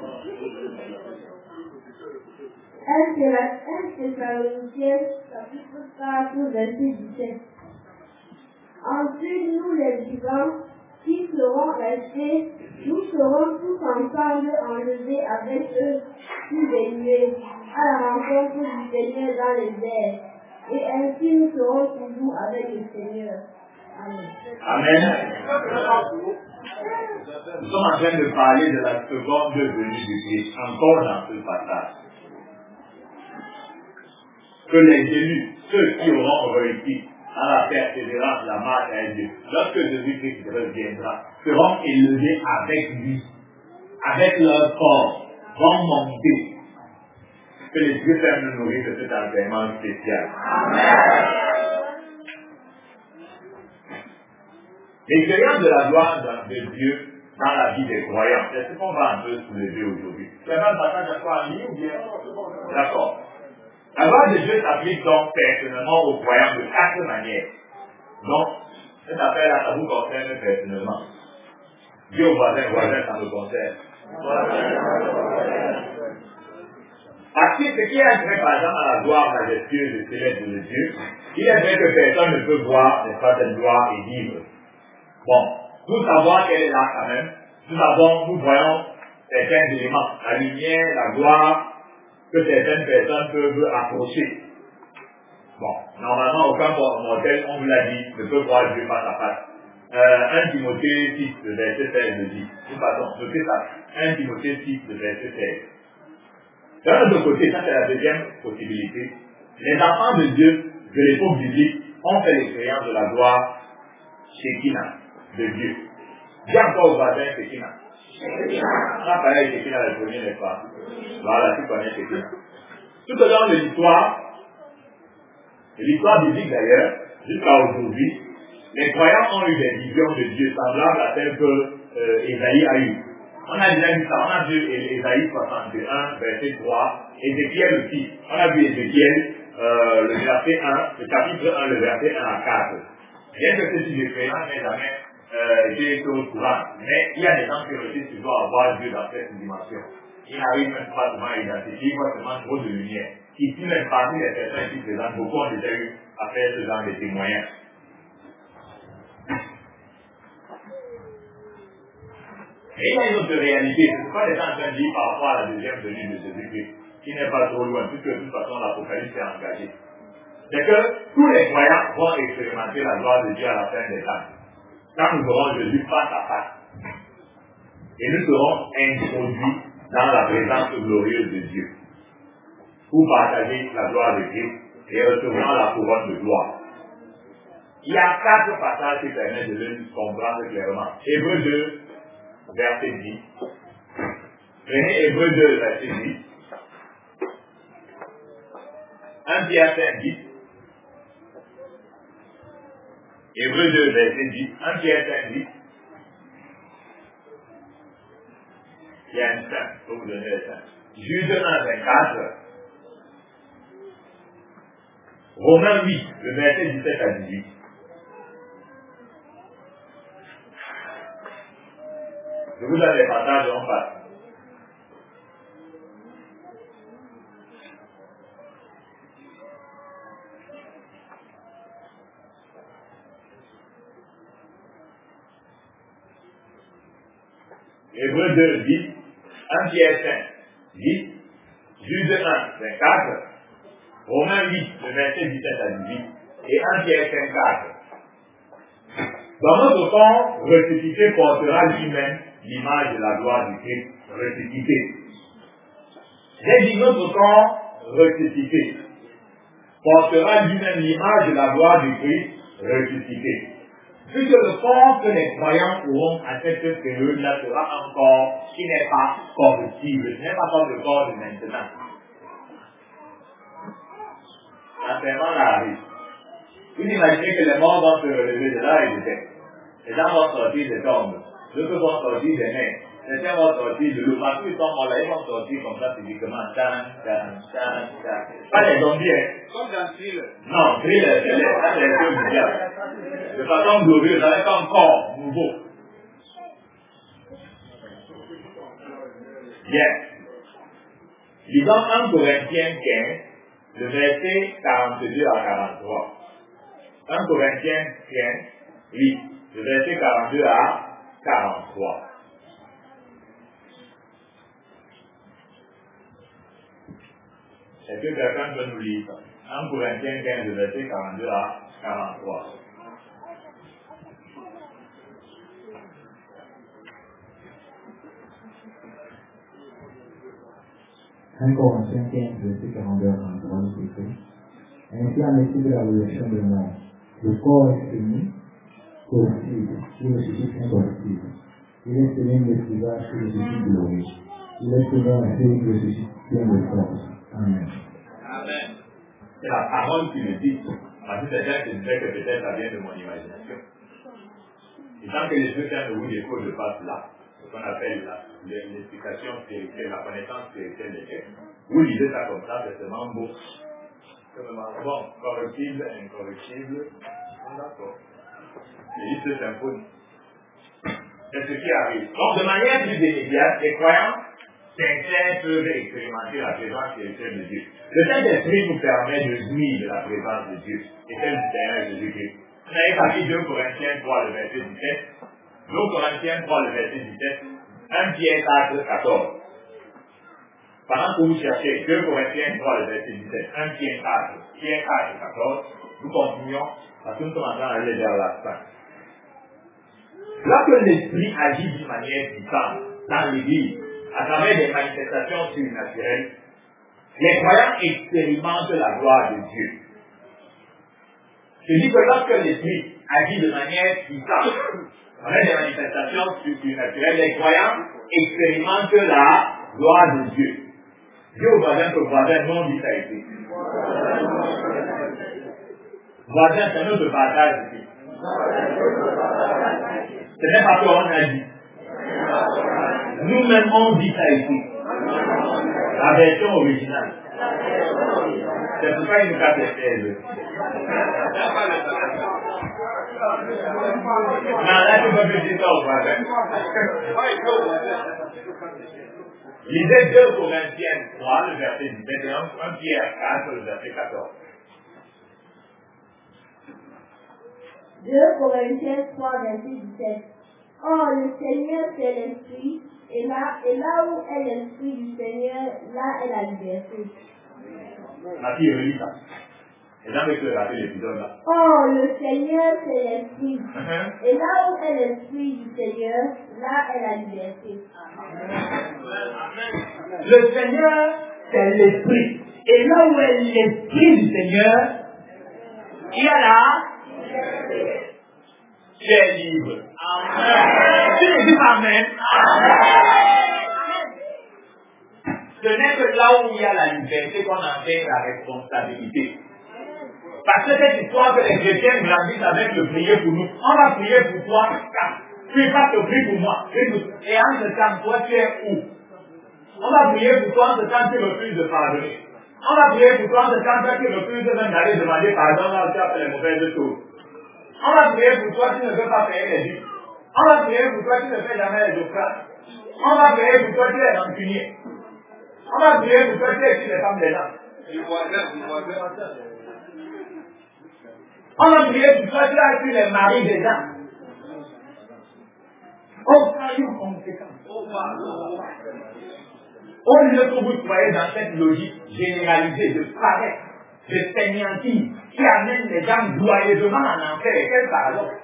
1 Thessaloniciens, chapitre 4, verset 17. Ensuite, nous les vivants, qui seront restés, nous serons tous ensemble enlevés avec eux sur les nuées, à la rencontre du Seigneur dans les airs. Et ainsi nous serons toujours avec le Seigneur. Amen. Amen. Nous sommes en train de parler de la seconde venue du Christ, encore dans ce passage. Que les élus, ceux qui auront réussi à la persévérance, la marche avec Dieu, lorsque Jésus-Christ reviendra, seront élevés avec lui, avec leur corps, vont monter. Que les dieux puissent nous nourrir de cet enseignement spécial. Amen. L'expérience de la gloire de Dieu dans la vie des croyants, c'est ce qu'on va un peu soulever aujourd'hui. C'est un passage à quoi en ligne ou bien? D'accord. La gloire de Dieu s'applique donc personnellement aux croyants de 4 manières. Donc, cet appel-là, ça vous concerne personnellement. Dieu au voisin, ça me concerne. Parce que ce qui est très présent à la gloire majestueuse et céleste de Dieu, il est vrai que personne ne peut voir, n'est-ce pas, cette gloire et vivre. Bon, pour savoir qu'elle est là quand même, nous voyons certains éléments, la lumière, la gloire, que certaines personnes peuvent approcher. Bon, normalement, aucun mortel, on vous l'a dit, ne peut voir Dieu face à face. 1 Timothée 6, le verset 16 le dit. De toute façon, notez ça. 1 Timothée 6, le verset 16. D'un autre côté, ça c'est la deuxième possibilité. Les enfants de Dieu, de l'époque biblique, ont fait l'expérience de la gloire Shekinah, de Dieu. Dis encore au voisin Shekinah. On a parlé de Shekinah le premier, n'est-ce pas? Voilà, tu connais Shekinah. Tout au long de l'histoire biblique d'ailleurs, jusqu'à aujourd'hui, les croyants ont eu des visions de Dieu semblables à celles que Ésaïe a eues. On a déjà vu ça, on a vu Ésaïe 61, verset 3, Ézéchiel aussi. On a vu Ézéchiel, le verset 1, le chapitre 1, le verset 1 à 4. Bien que ce type d'expérience n'ait jamais été au courant, mais il y a des gens qui réussissent toujours à voir Dieu dans cette dimension. Ils n'arrivent même pas souvent à identifier, ils voient seulement trop de lumière. Ici, même parmi les personnes ici présentes, beaucoup ont déjà eu à faire ce genre de témoignages. Et il y a une autre réalité, c'est pourquoi les gens sont en train de dire par rapport à la deuxième venue de Jésus-Christ, qui n'est pas trop loin, puisque de toute façon l'Apocalypse est engagé. C'est que tous les croyants vont expérimenter la gloire de Dieu à la fin des temps. Quand nous aurons Jésus face à face. Et nous serons introduits dans la présence glorieuse de Dieu, pour partager la gloire de Christ et recevoir la couronne de gloire. Il y a 4 passages qui permettent de le comprendre clairement. Hébreux 2, verset 10. Prenez Hébreux 2, verset 10. 1 Pierre 5, 10. Hébreux 2, verset 10. 1 Pierre 5, 10. Il y a un saint, pour vous donner le saint. Jude 1, 24. Romains 8, le verset 17 à 18. Je vous donne les passages en face. Hébreux 2, 10, 1 Pierre 5, 10, Jude 1, 24, Romains 8, le verset 17 à 18, et 1 Pierre 5, 4. Dans notre temps, ressuscité portera lui-même l'image de la gloire du Christ ressuscité. J'ai dit notre corps ressuscité portera lui-même l'image de la gloire du Christ ressuscité. Puisque le corps que les croyants auront à cette période-là sera un corps qui n'est pas corruptible, ce n'est pas comme le corps de maintenant. L'enterrement arrive. Vous imaginez que les morts vont se relever de là et de terre. Les gens vont sortir des tombes, d'autres vont sortir des mains, certains vont sortir de l'eau, partout ils sont morts là, ils vont sortir comme ça physiquement. Pas les zombies, hein. Comme dans Thriller. Non, Thriller, c'est les choses du diable. De façon glorieuse, avec un corps nouveau. Bien. Lisons 1 Corinthiens 15, le verset 42 à 43. 1 Corinthiens 15, oui, le verset 42 à 43. Est-ce que quelqu'un peut nous lire ça? 1 Corinthiens 15, le verset 42 à 43. 1 Corinthiens 15, verset 42 à 43, c'est écrit. Ainsi en est-il de la résurrection de mort. Le corps est fini, corruptible, qui ressuscite incorruptible. Il est selon le visage qui ressuscite glorieux. Il est selon un feu qui ressuscite plein de force. Amen. Amen. C'est la parole qui le dit. Parce que c'est bien que je disais que peut-être ça vient de mon imagination. Et tant que les deux termes ne vous décodent pas cela, ce qu'on appelle l'explication spirituelle, la connaissance spirituelle des textes, vous lisez ça comme ça, c'est seulement beau. Bon, corruptible, incorruptible, d'accord. C'est juste symphonie. C'est ce qui arrive. Donc, de manière plus immédiate, les croyants sincères peuvent expérimenter la présence spirituelle de Dieu. Le Saint-Esprit nous permet de jouir de la présence de Dieu et celle du Seigneur Jésus-Christ. Vous avez parlé 2 Corinthiens 3, le verset 17, 2 Corinthiens 3, le verset 17, 1 Pierre 4, 14. Pendant que vous cherchez 2 Corinthiens 3, le verset 17, 1 Pierre 4, 14, nous continuons parce que nous sommes en train d'aller vers la fin. Lorsque l'Esprit agit d'une manière puissante dans l'Église, à travers des manifestations surnaturelles, les croyants expérimentent la gloire de Dieu. Je dis que lorsque l'Esprit agit de manière puissante, à travers des manifestations surnaturelles, les croyants expérimentent la gloire de Dieu. Dis au voisin que voisin non dit ça ici. Voisin, c'est notre partage ici. Ce n'est pas qu'on a dit. Nous-mêmes on dit ça ici. La version originale. C'est pour ça qu'il nous casse les pieds. Non, là tu peux plus dire ça au voisin. Lisez 2 Corinthiens 3, le verset 17, et 1 Pierre 4, le verset 14. 2 Corinthiens 3, verset 17. Or, le Seigneur, c'est l'Esprit, et là où est l'Esprit du Seigneur, là est la liberté. La fille relit ça. Les gens veulent se rater l'épisode là. Oh, le Seigneur, c'est l'Esprit. Et là où est l'Esprit du Seigneur, là est la liberté. Le Seigneur, c'est l'Esprit. Et là où est l'Esprit du Seigneur, il y a là, tu es libre. Amen. Tu me dis Amen. Ce n'est que là où il y a la liberté qu'on enseigne la responsabilité. Parce que cette histoire que les chrétiens grandissent avec le prier pour nous, on va prier pour toi, puis pas te prier pour moi. Et en ce temps, toi tu es où? On va prier pour toi en ce temps, tu refuses de pardonner. On va prier pour toi en ce temps, toi tu refuses même d'aller demander pardon là où tu as fait les mauvaises choses. On va prier pour toi, tu ne veux pas payer les dîmes. On va prier pour toi, tu ne fais jamais les offrandes. On va prier pour toi, tu es rancunier. On va prier pour toi, tu es les femmes des gens. On va prier pour toi, tu as les maris des gens. Oh, soyons conséquents. Au lieu que vous soyez dans cette logique généralisée de paresse, de fainéantise, qui amène les gens joyeusement en enfer. Quel paradoxe.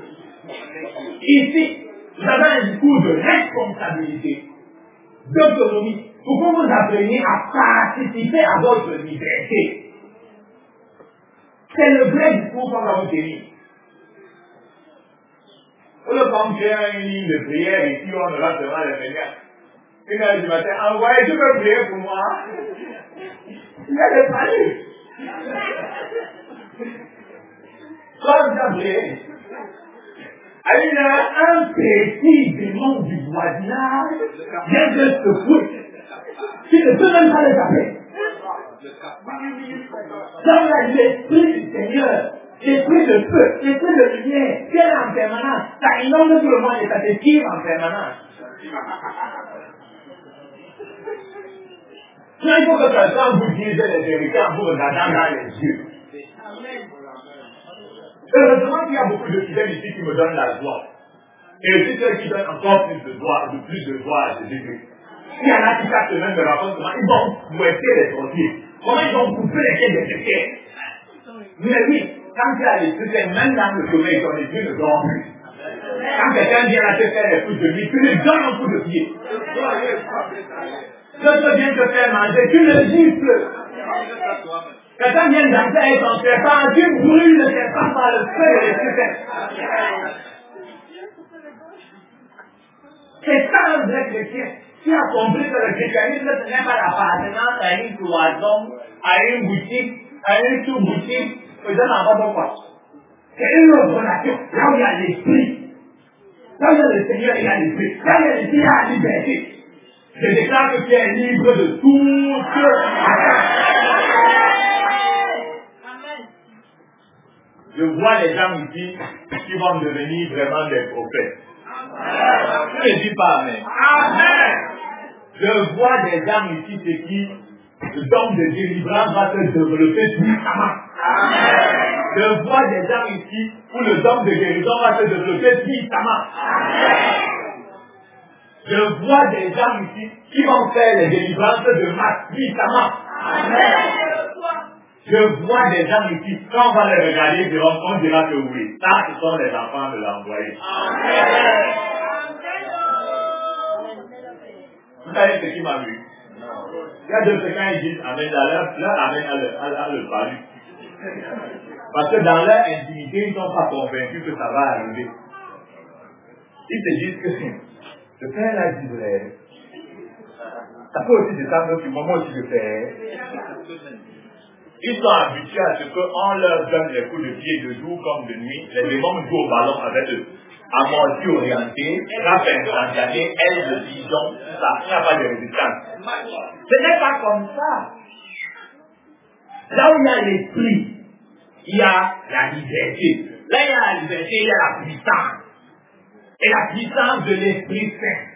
Ici, vous avez un discours de responsabilité, d'autonomie, pour que vous appreniez à participer à votre liberté. C'est le vrai discours qu'on va vous tenir. Pour le comme j'ai une ligne de prière ici, on aura devant le Seigneur. Une heure du matin, envoyez, tu peux prier pour moi. Il y a des saluts. Comme tu as prié. Il y a un petit démon du voisinage vient de secouer. Tu ne peux même pas les appeler. Dans l'esprit du Seigneur, l'esprit de feu, l'esprit de lumière, qui est en permanence, ça inonde tout le monde et ça t'esquive en permanence. Il faut que quelqu'un vous dise les vérités en vous regardant dans les yeux. Heureusement qu'il y a beaucoup de fidèles ici qui me donnent la joie. Et aussi ceux qui donnent encore plus de joie à Jésus-Christ. Il y en a qui chaque semaine me racontent comment ils vont fouetter les sorciers. Comment ils vont couper les pieds des chrétiens. Mais oui, quand tu as l'esprit, c'est même dans le sommeil, ton esprit ne dort plus. Quand quelqu'un vient à te faire des coups de nuit, tu lui donnes un coup de pied. Quelqu'un vient te faire manger, tu le gifles. Quelqu'un vient danser avec ton serpent, tu brûles le serpent par le feu de l'esprit. C'est ça un vrai chrétien. Qui a compris que le christianisme ce n'est pas l'appartenance à une cloison, à une boutique, à une sous-boutique, je n'en vois pas. C'est une autre relation. Là où il y a l'esprit. Là où il y a le Seigneur, il y a l'esprit. Là où il y a l'esprit, il y a la liberté. Je déclare que tu es libre de toute attaque. Je vois les gens ici qui vont devenir vraiment des prophètes. Je ne dis pas Amen. Amen. Je vois des gens ici c'est qui le don de délivrance va se développer puissamment. Amen. Je vois des gens ici où le don de guérison va se développer puissamment. Amen. Je vois des gens ici qui vont faire les délivrances de masse puissamment. Amen. Je vois des gens ici, quand on va les regarder, on dira que oui, ça ce sont les enfants de l'envoyé. Amen. Vous savez ce qui m'a vu? Il y a deux quand ils disent Amen, leur Amen à le salut. Parce que dans leur intimité, ils ne sont pas convaincus que ça va arriver. Ils se disent que le Père là dit vrai. Ça peut aussi descendre du moment où tu le fais. Ils sont habitués à ce qu'on leur donne les coups de pied de jour comme de nuit. Les démons jouent au ballon avec eux. Amorti orienté, frappe instantanée, aile de pigeon, ça, il n'y a pas de résistance. Ce n'est pas comme ça. Là où il y a l'esprit, il y a la liberté. Là, il y a la liberté, il y a la puissance. Et la puissance de l'Esprit Saint.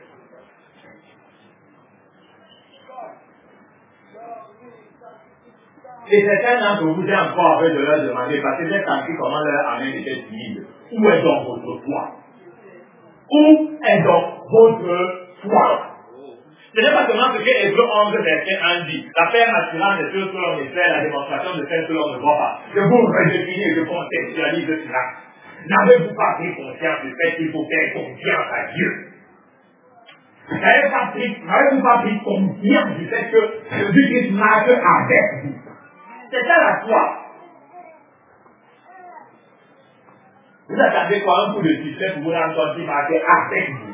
Et certains d'entre vous êtes encore en train de leur demander, parce que j'ai senti comment leur Amen était timide. Où est donc votre foi? Où est donc votre foi? Ce n'est pas seulement ce que Hébreux 11, verset 1 dit. La paix naturelle des choses que l'on espère, la démonstration de celles que l'on ne voit pas. Je vous redéfinis et je contextualise cela. N'avez-vous pas pris conscience du fait qu'il faut faire confiance à Dieu? N'avez-vous pas pris conscience du fait que Jésus-Christ marche avec vous? C'est ça la foi. Vous attendez quoi un coup de succès pour vous rendre compte qu'il marche avec vous?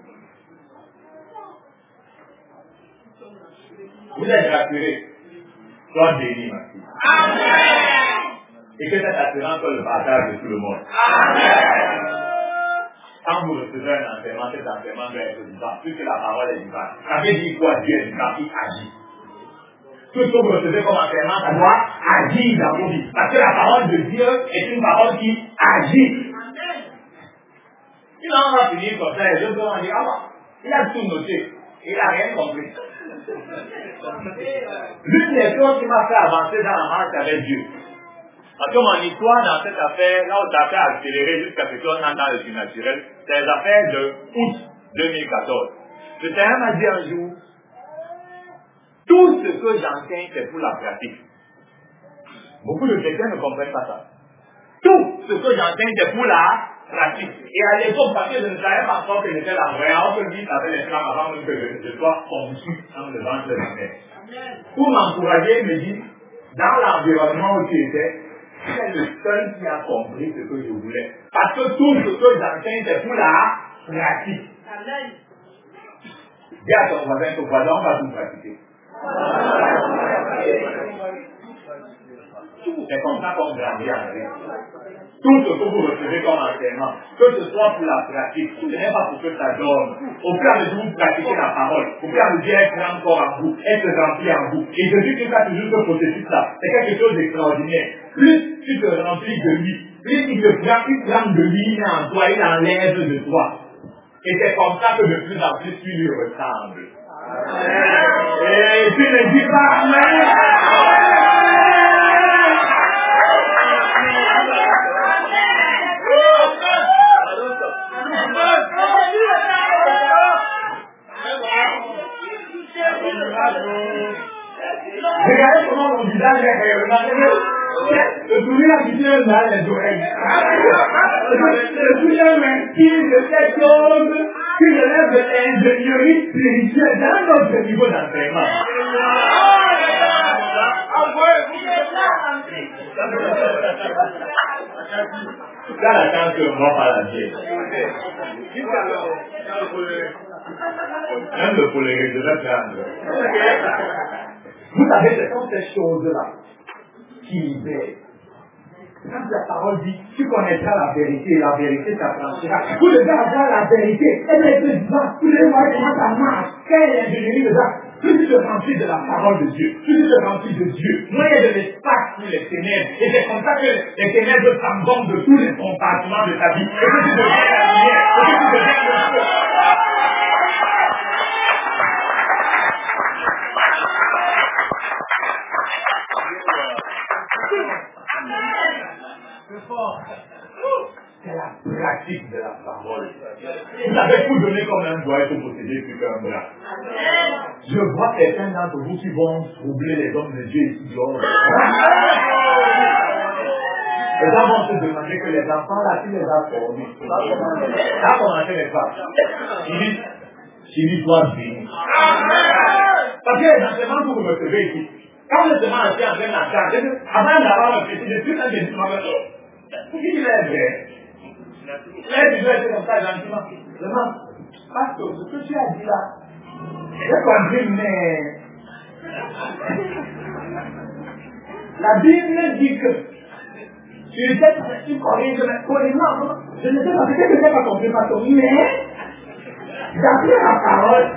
Vous êtes rassurés. Sois béni, merci. Amen. Et que cette assurance soit le partage de tout le monde. Amen. Quand vous recevez un enseignement, cet enseignement doit être vivant, puisque la parole est vivante. Ça veut dire quoi? Dieu est vivant, il agit. Tout ce que vous recevez comme enseignement, ça doit agir dans vos vies. Parce que la parole de Dieu est une parole qui agit. Sinon, on va finir comme ça et les autres vont dire, ah bon, il a tout noté. Il n'a rien compris. L'une des choses qui m'a fait avancer dans la marche avec Dieu. Parce que mon histoire dans cette affaire, là où ça a fait accélérer jusqu'à ce qu'on entre dans le surnaturel, c'est les affaires de août 2014. Le Seigneur m'a dit un jour, tout ce que j'enseigne, c'est pour la pratique. Beaucoup de chrétiens ne comprennent pas ça. Tout ce que j'enseigne, c'est pour la pratique. Et à l'époque, parce que je ne savais pas encore que j'étais la vraie, on peut dire ça fait les flammes avant même que je sois conçu dans le ventre de ma mère. Pour m'encourager, il me dit, dans l'environnement où tu étais, tu es le seul qui a compris ce que je voulais. Parce que tout ce que j'enseigne, c'est pour la pratique. Amen. Dis à ton voisin, on va tout pratiquer. C'est comme ça qu'on grandit en vie. Tout ce que vous recevez comme enseignement, que ce soit pour la pratique, ce n'est pas pour que ça dorme. Au fur et à mesure que vous pratiquez la parole, au fur et à mesure qu'elle prend encore en vous, elle se remplit en vous. Et Jésus-Christ a toujours ce processus-là. C'est quelque chose d'extraordinaire. Plus tu te remplis de lui, plus il te prend de lui, il met en toi, il enlève de toi. Et c'est comme ça que de plus en plus tu lui ressembles. Et tu ne dis pas Amen. Regardez comment mon visage est rayonnant. Le sourire qui tient dans les oreilles. Le sourire m'inspire de quelque chose qui relève de l'ingénierie spirituelle dans notre niveau d'entraînement. Dans la chance que moi par la vie. Même le colère, je vais prendre. Vous savez, ce sont ces choses-là qui libèrent. Quand la parole dit, tu connaîtras la vérité, et la vérité t'affranchira. Vous devez avoir la vérité. Elle est dedans. Vous devez voir comment ça marche. Quelle est l'ingénierie dedans? Plus tu te remplis de la parole de Dieu, plus tu te remplis de Dieu, moins il y a de l'espace pour les ténèbres. Et c'est comme ça que les ténèbres s'embombent de tous les compartiments de ta vie. Et que tu deviens la lumière. Et que tu deviens le feu. C'est la pratique de la parole. Vous avez tout donné comme un doigt et tout posséder plus qu'un bras. Je vois certains d'entre vous qui vont troubler les hommes de Dieu ici dehors. Les gens vont se demander que les enfants là, qui les a formés. Ça a commencé les femmes. Il doit béni. Parce que les enseignements que vous recevez ici, quand vous êtes assis en train d'entendre, avant d'avoir un petit de plus, un petit de pour qui il est vrai? Là, tu dois être comme ça gentiment. Vraiment, parce que ce que tu as dit là, j'ai compris, mais la Bible dit que tu corriges, mais corrige-moi. Je ne sais pas, peut-être que je n'ai pas compris ma chose, mais d'après la parole,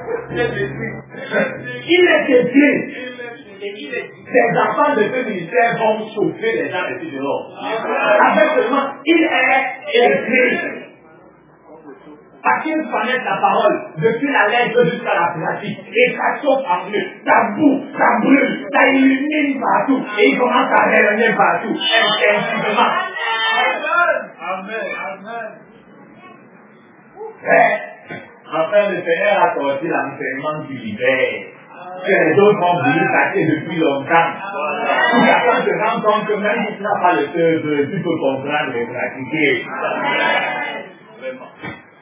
il est écrit. Les enfants de ce ministère vont chauffer les gens ici dehors. Avec seulement, il est écrit. Parce qu'ils connaissent la parole depuis la lettre jusqu'à la pratique. Et ça chauffe en eux, ça boue, ça brûle, ça illumine partout. Et ils commencent à rayonner partout, instinctivement. Amen. Amen. Enfin, le Seigneur a sorti l'enseignement qui libère. Que les autres ont voulu tâcher depuis longtemps. Tout à fait se rend compte que même si tu n'as pas le cœur, tu peux comprendre et pratiquer. Vraiment.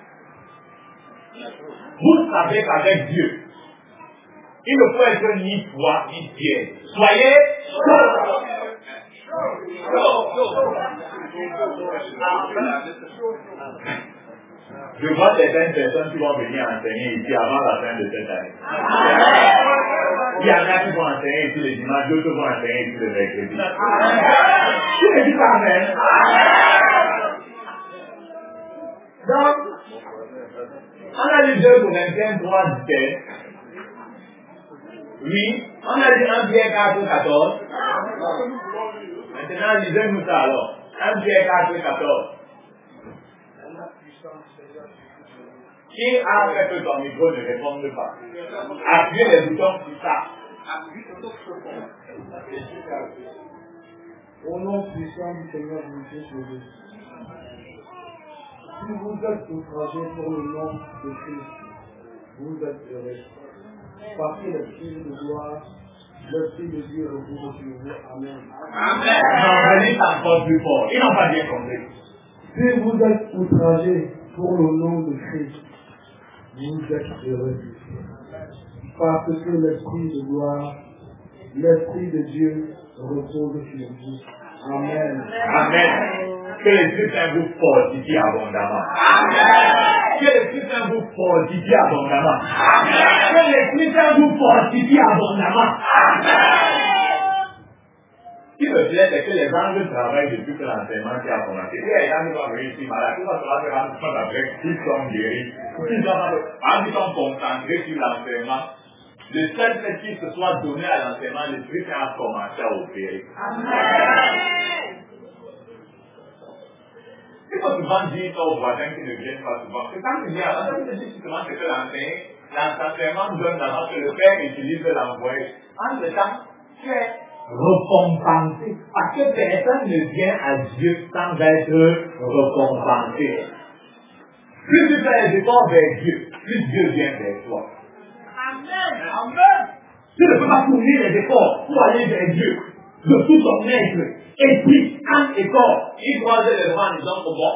Vous savez qu'avec Dieu, il ne faut être ni froid ni tiède. Soyez chaud. Je vois certaines personnes qui vont venir enseigner ici avant la fin de cette année. Il y en a qui vont enseigner ici les dimanches, d'autres vont enseigner ici le mercredi. Tu ne dis pas amen. Donc, on a lu 2 Corinthiens 3, 17. Oui, on a dit 1 Pierre 4, 14. Maintenant, lisez-nous ça alors. 1 Pierre 4, 14. Qui a fait que ton micro ne réponde pas? Appuyez les boutons sur ça. Au nom puissant du Seigneur Jésus, si vous êtes outragés pour le nom de Christ, vous êtes heureux. Parce que l'Esprit de gloire, l'Esprit de Dieu repose sur vous. Amen. Amen. Non, venez encore plus fort. Ils n'ont pas bien compris. Si vous êtes outragés pour le nom de Christ, vous êtes heureux. Parce que l'Esprit de gloire, l'Esprit de Dieu repose sur vous. Amen. Amen. Que l'Esprit Saint vous fortifie abondamment. Amen. Que l'Esprit Saint vous fortifie abondamment. Amen. Que l'Esprit Saint vous fortifie abondamment. Amen. Ce qui me plaît, c'est que les anges travaillent depuis que l'enseignement qui a commencé. Et les gens qui vont venir ici malades, tout va se rendre compte après qu'ils sont guéris. Ils sont concentrés sur l'enseignement. Le seul fait qu'il se soit donné à l'enseignement, l'Esprit Saint a commencé à opérer. Amen. Il faut souvent dire aux voisins qui ne viennent pas souvent. C'est quand tu viens, l'enseignement dit justement que l'enseignement donne d'avance que le Père utilise l'envoyé. En ce temps, tu es récompensé. Parce que personne ne vient à Dieu sans être récompensé. Plus tu fais les efforts vers Dieu, plus Dieu vient vers toi. Amen. Amen. Tu ne peux pas fournir les efforts pour aller vers Dieu de tout ton être, esprit, âme et corps. Il croisait les bras en disant comment?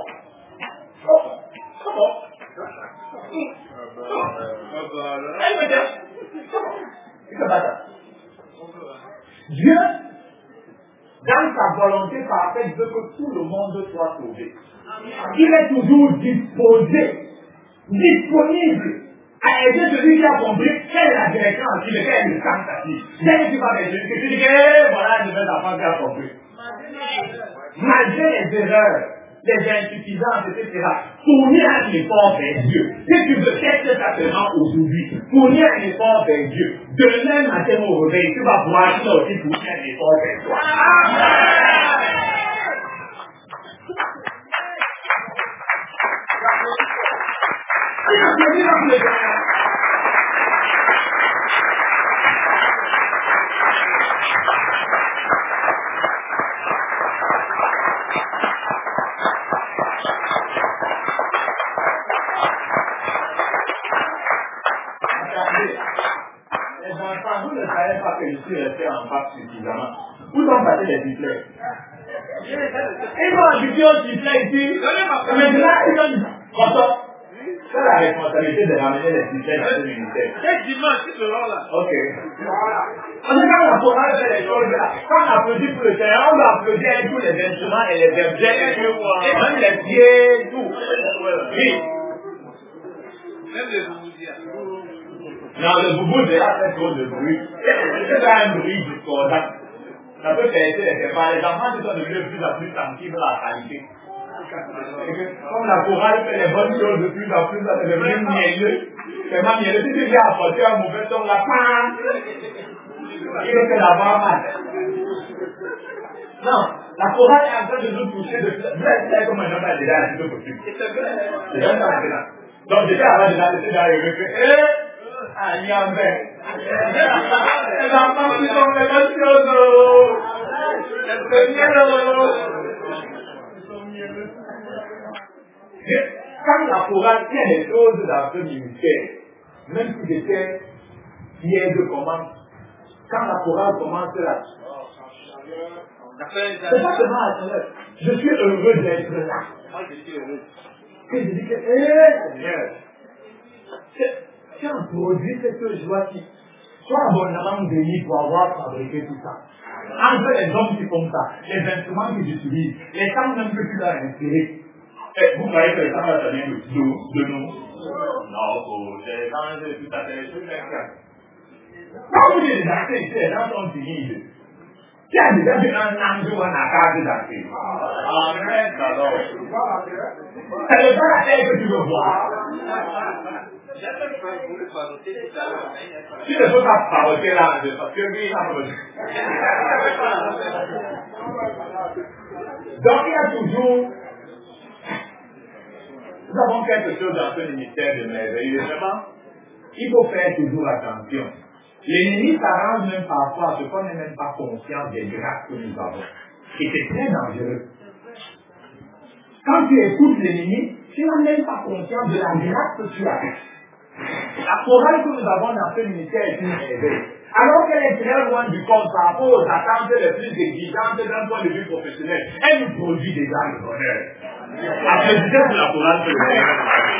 Dieu, dans sa volonté parfaite, veut que tout le monde soit sauvé. Il est toujours disposé, disponible à aider celui qui a compris quelle est la direction à suivre, quel est le sens à suivre. Dès que tu vas vers Dieu, tu dis que voilà une nouvelle enfant qui a compris. Malgré les erreurs, les insuffisances, etc., fournir un effort vers Dieu. Si tu veux faire certainement aujourd'hui, fournir un effort vers Dieu. Demain matin au réveil, tu vas voir qu'il a aussi fournir un effort vers toi. Vous ne savez pas que je suis resté en face suffisamment. Où sont passés les sifflets? Ils ont habitué au sifflet ici. Maintenant, ils ont dit, c'est la responsabilité de ramener les sifflets dans ce ministère. Quel dimanche, tu seras là? Ok. En tout cas, la chorale fait les choses là. Quand on applaudit pour le Seigneur, on va applaudir avec tous les instruments et les objets et même les pieds, tout. Oui. Même les bouboudias. Non, le boubou déjà fait trop de bruit. C'est pas un bruit discordant. Ça peut percer les séparés. Les enfants qui sont devenus de plus en plus sensibles à la qualité. Comme la chorale fait les bonnes choses de plus en plus, ça devient mielleux. C'est pas mielleux. Si tu viens apporter un mauvais son, la pan, il fait l'avoir mal. Non, la chorale est en train de nous toucher de c'est comme un homme a déjà un peu possible. C'est bien ça maintenant. Donc j'étais avant de laisser dans les refaits. Il y a un verre. Les enfants qui sont les bonnes choses. C'est mielleux. Quand la chorale, il y a des choses dans ce ministère, même si j'étais fier de comment, quand la chorale commence là, c'est pas seulement à Seigneur. Je suis heureux d'être là. Moi, je suis heureux. Que je dis que, Seigneur, tu as produit cette joie-ci. Sois abondamment béni pour avoir fabriqué tout ça. Entre les hommes qui font ça, les instruments qu'ils utilisent, les temps même que tu leur as inspirés. Vous croyez que les temps là, ça vient de nous? Non, les gens, c'est tout à fait les trucs d'incarnés. Quand vous dites danser ici, les gens sont timides. Qui a déjà vu un ange ou un accord de danser? Arrête alors. C'est le pas la tête que tu veux voir. J'ai même pas voulu paroter tout à l'heure. Tu ne peux pas paroter là, parce que lui, il a paroté. Donc il y a toujours... Nous avons quelque chose dans ce ministère de merveille. Vraiment, il faut faire toujours attention. L'ennemi s'arrange même parfois à ce qu'on n'est même pas conscient des grâces que nous avons. Et c'est très dangereux. Quand tu écoutes l'ennemi, tu n'as même pas conscience de la grâce que tu as. La chorale que nous avons dans ce ministère est une merveille. Alors qu'elle est très loin du compte par rapport aux attentes les plus exigeantes d'un point de vue professionnel, elle nous produit déjà le bonheur. Applaudissez pour la chorale que le Seigneur.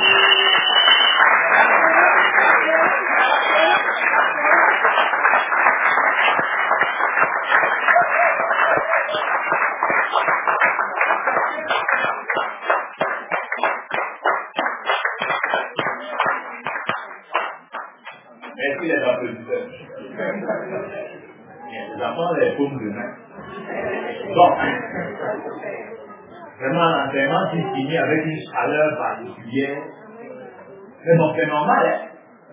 Merci les applaudisseurs. Les enfants, les paumes de main. Bon. Vraiment, l'entraînement qui finit avec une chaleur particulière. Mais bon, c'est normal, hein.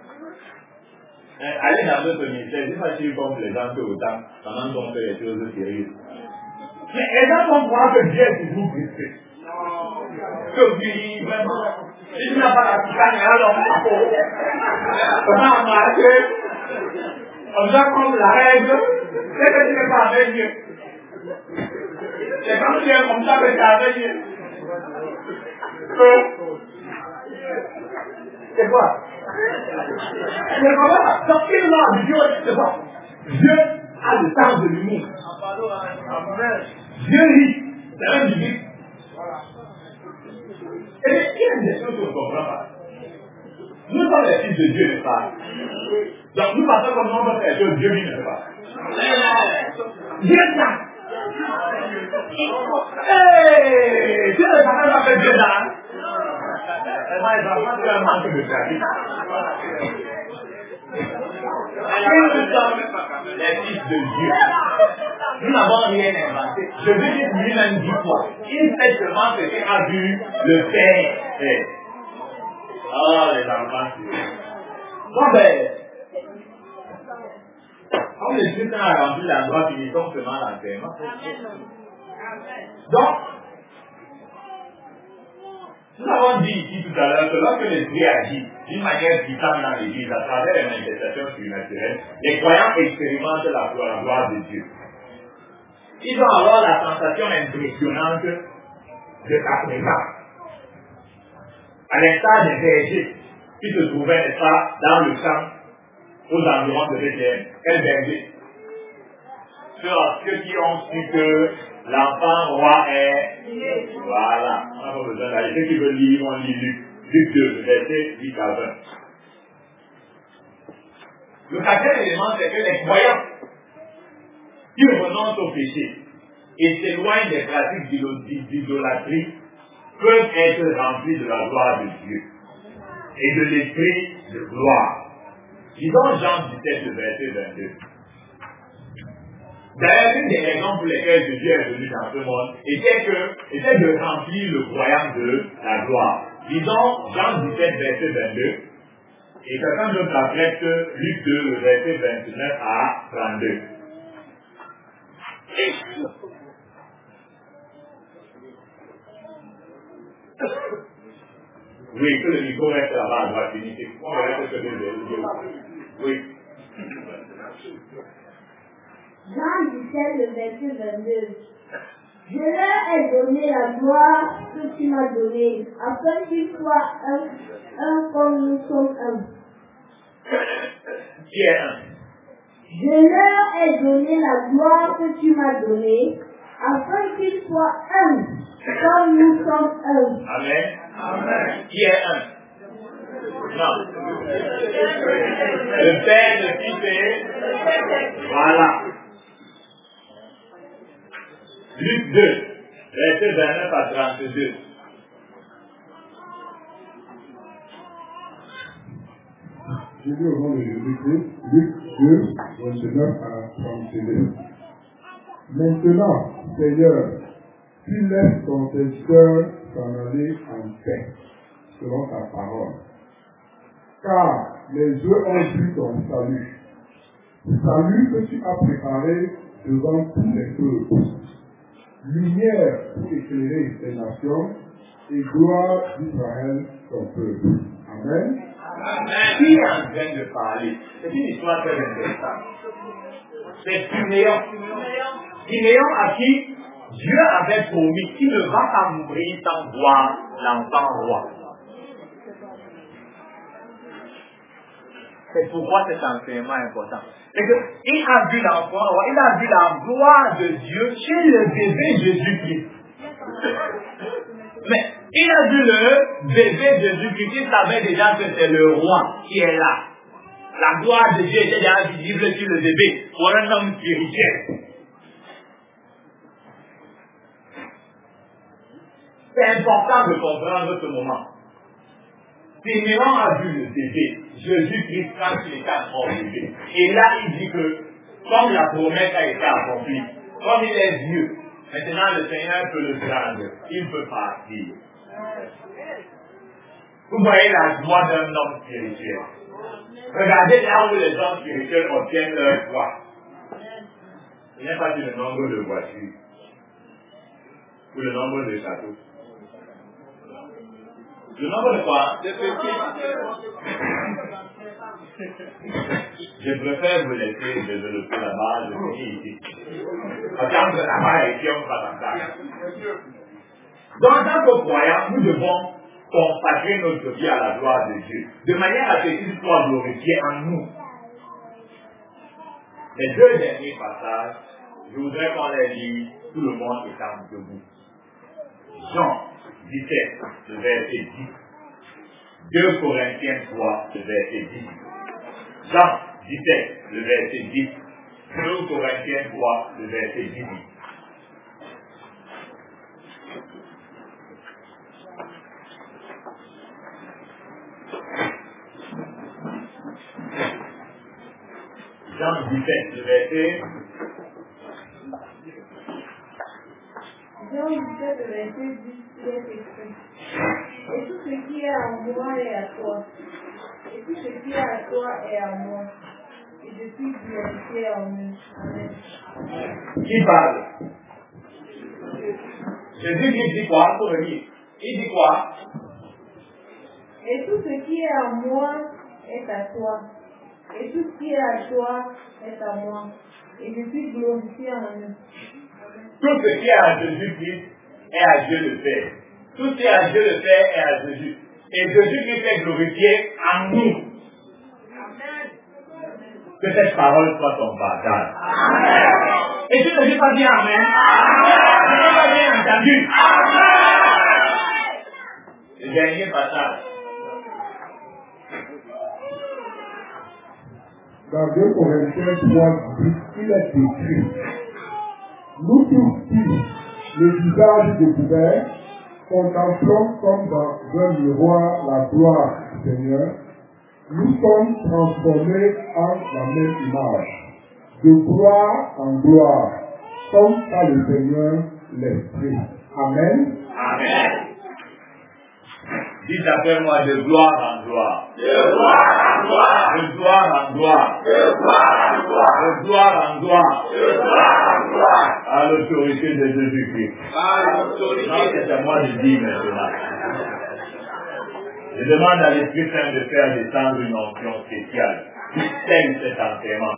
Allez dans d'autres ministères, c'est facile comme les gens que autant, pendant qu'on fait les choses sérieuses. Mais les gens vont croire que Dieu est toujours blessé. Que oui, vraiment. Si tu n'as pas la piscine, alors comment marcher? On va comme la règle, c'est que tu n'es pas avec Dieu. C'est quand tu es comme ça que tu es avec Dieu. C'est quoi? C'est comment? Donc, il l'a dit, Dieu, c'est quoi? Dieu a le temps de l'humour. Dieu rit, c'est un musique. Et il y a des choses qu'on ne comprend pas. Nous sommes les fils de Dieu, n'est-ce pas? Donc nous pensons comme nous on fait que Dieu lui ne fait pas. Dieu là. Hey, Dieu ne fait pas faire Dieu là. Les enfants, c'est un manque de pratique. Les fils de Dieu. Nous n'avons rien inventé. Je veux dire lui-même 10 fois. Il fait seulement ce qu'il a vu le Père faire. Oh, les enfants, bon ben, comme le Christ a rempli la droite, finissons seulement l'enseignement. Donc, nous avons dit ici tout à l'heure que lorsque l'Esprit agit d'une manière puissante dans l'Église à travers les manifestations surnaturelles, les croyants expérimentent la gloire de Dieu. Ils vont avoir la sensation impressionnante de sa présence. À l'instar des bergers qui se trouvaient, n'est-ce pas, dans le champ aux environs de Bethléem. Quel berger? Ceux qui ont su que l'enfant roi est... Voilà, on n'a pas besoin d'aller. Ceux qui veulent lire, on lit Luc 2, verset 8 à 20. Le quatrième élément, c'est que les croyants qui renoncent au péché et s'éloignent des pratiques d'idolâtrie peuvent être remplis de la gloire de Dieu et de l'esprit de gloire. Disons Jean 17, le verset 22. D'ailleurs, une des raisons pour lesquelles Jésus est venu dans ce monde était de remplir le croyant de la gloire. Disons Jean 17, verset 22. Et quelqu'un d'autre apprête Luc 2, le verset 29 à 32. Oui, que le micro reste là-bas à droite, on reste que de oui. Jean 17, le verset 22. Je leur ai donné la gloire que tu m'as donnée, afin qu'ils soient un comme nous sommes un. Qui est un? Je leur ai donné la gloire que tu m'as donnée, afin qu'ils soient un, comme nous sommes un. Amen. Amen. Qui est un? Non. Le Père, le Fils et... Voilà. Luc 2, verset 29 à 32. Je lis au nom de Jésus-Christ, Luc 2, 29 à 32. Maintenant, Seigneur, tu laisses ton serviteur s'en aller en paix, selon ta parole. Car les yeux ont vu ton salut. Salut que tu as préparé devant tous les peuples. Lumière pour éclairer les nations et gloire d'Israël, ton peuple. Amen. Amen. Qui est en train de parler? C'est une histoire très intéressante. C'est Siméon. Siméon à qui Dieu avait promis qu'il ne va pas mourir sans voir l'enfant roi. C'est pourquoi cet enseignement est important. C'est qu'il a vu l'enfant roi, il a vu la gloire de Dieu chez le bébé Jésus-Christ. Mais il a vu le bébé Jésus-Christ, il savait déjà que c'est le roi qui est là. La gloire de Dieu était déjà visible sur le bébé pour un homme spirituel. C'est important de comprendre ce moment. Siméon a vu le bébé, Jésus-Christ quand il était encore bébé. Et là, il dit que, comme la promesse a été accomplie, comme il est vieux, maintenant le Seigneur peut le prendre, il peut partir. Vous voyez la joie d'un homme spirituel. Regardez là où les hommes spirituels obtiennent leur joie. Ce n'est pas sur le nombre de voitures, ou le nombre de châteaux. Le nombre de quoi? De petits. Je préfère vous laisser développer là-bas, je finis ici. Parce que là-bas, ici, on va s'entendre. Donc, en tant que croyants, nous devons consacrer notre vie à la gloire de Dieu, de manière à ce qu'il soit glorifié en nous. Les deux derniers passages, je voudrais qu'on les lise, tout le monde étant debout. Jean 17, le verset 10. 2 Corinthiens 3, le verset 10. Jean 17, le verset 10. 2 Corinthiens 3, le verset 18. Jean 17, le verset. Jean 17, le verset 10, il est écrit. Et tout ce qui est en moi est à toi. Et tout ce qui est à toi est à moi. Et je suis glorifié en eux. Amen. Qui parle? Jésus dit quoi? Pour le dire. Il dit quoi? Et tout ce qui est à moi est à toi. Et tout ce qui est à toi est à moi. Et je suis glorifié en eux. Tout ce qui est à Jésus-Christ est à Dieu le Père. Tout ce qui est à Dieu le Père est à Jésus. Et Jésus-Christ est glorifié en nous. Que cette parole soit ton partage. Et tu ne dis pas bien Amen. Tu n'as pas bien entendu. Le dernier passage. Dans 2 Corinthiens 3, il est écrit: nous tous qui, le visage découvert, contemplons comme dans un miroir la gloire du Seigneur, nous sommes transformés en la même image, de gloire en gloire, comme par le Seigneur l'Esprit. Amen. Amen. Dites après moi de gloire en gloire. De gloire en gloire. De gloire en gloire. De gloire en gloire. De gloire en gloire. De gloire en gloire. À l'autorité de Jésus-Christ. À l'autorité. Non, c'est à moi de dire maintenant. Je demande à l'Esprit Saint de faire descendre une onction spéciale qui scelle cet enseignement.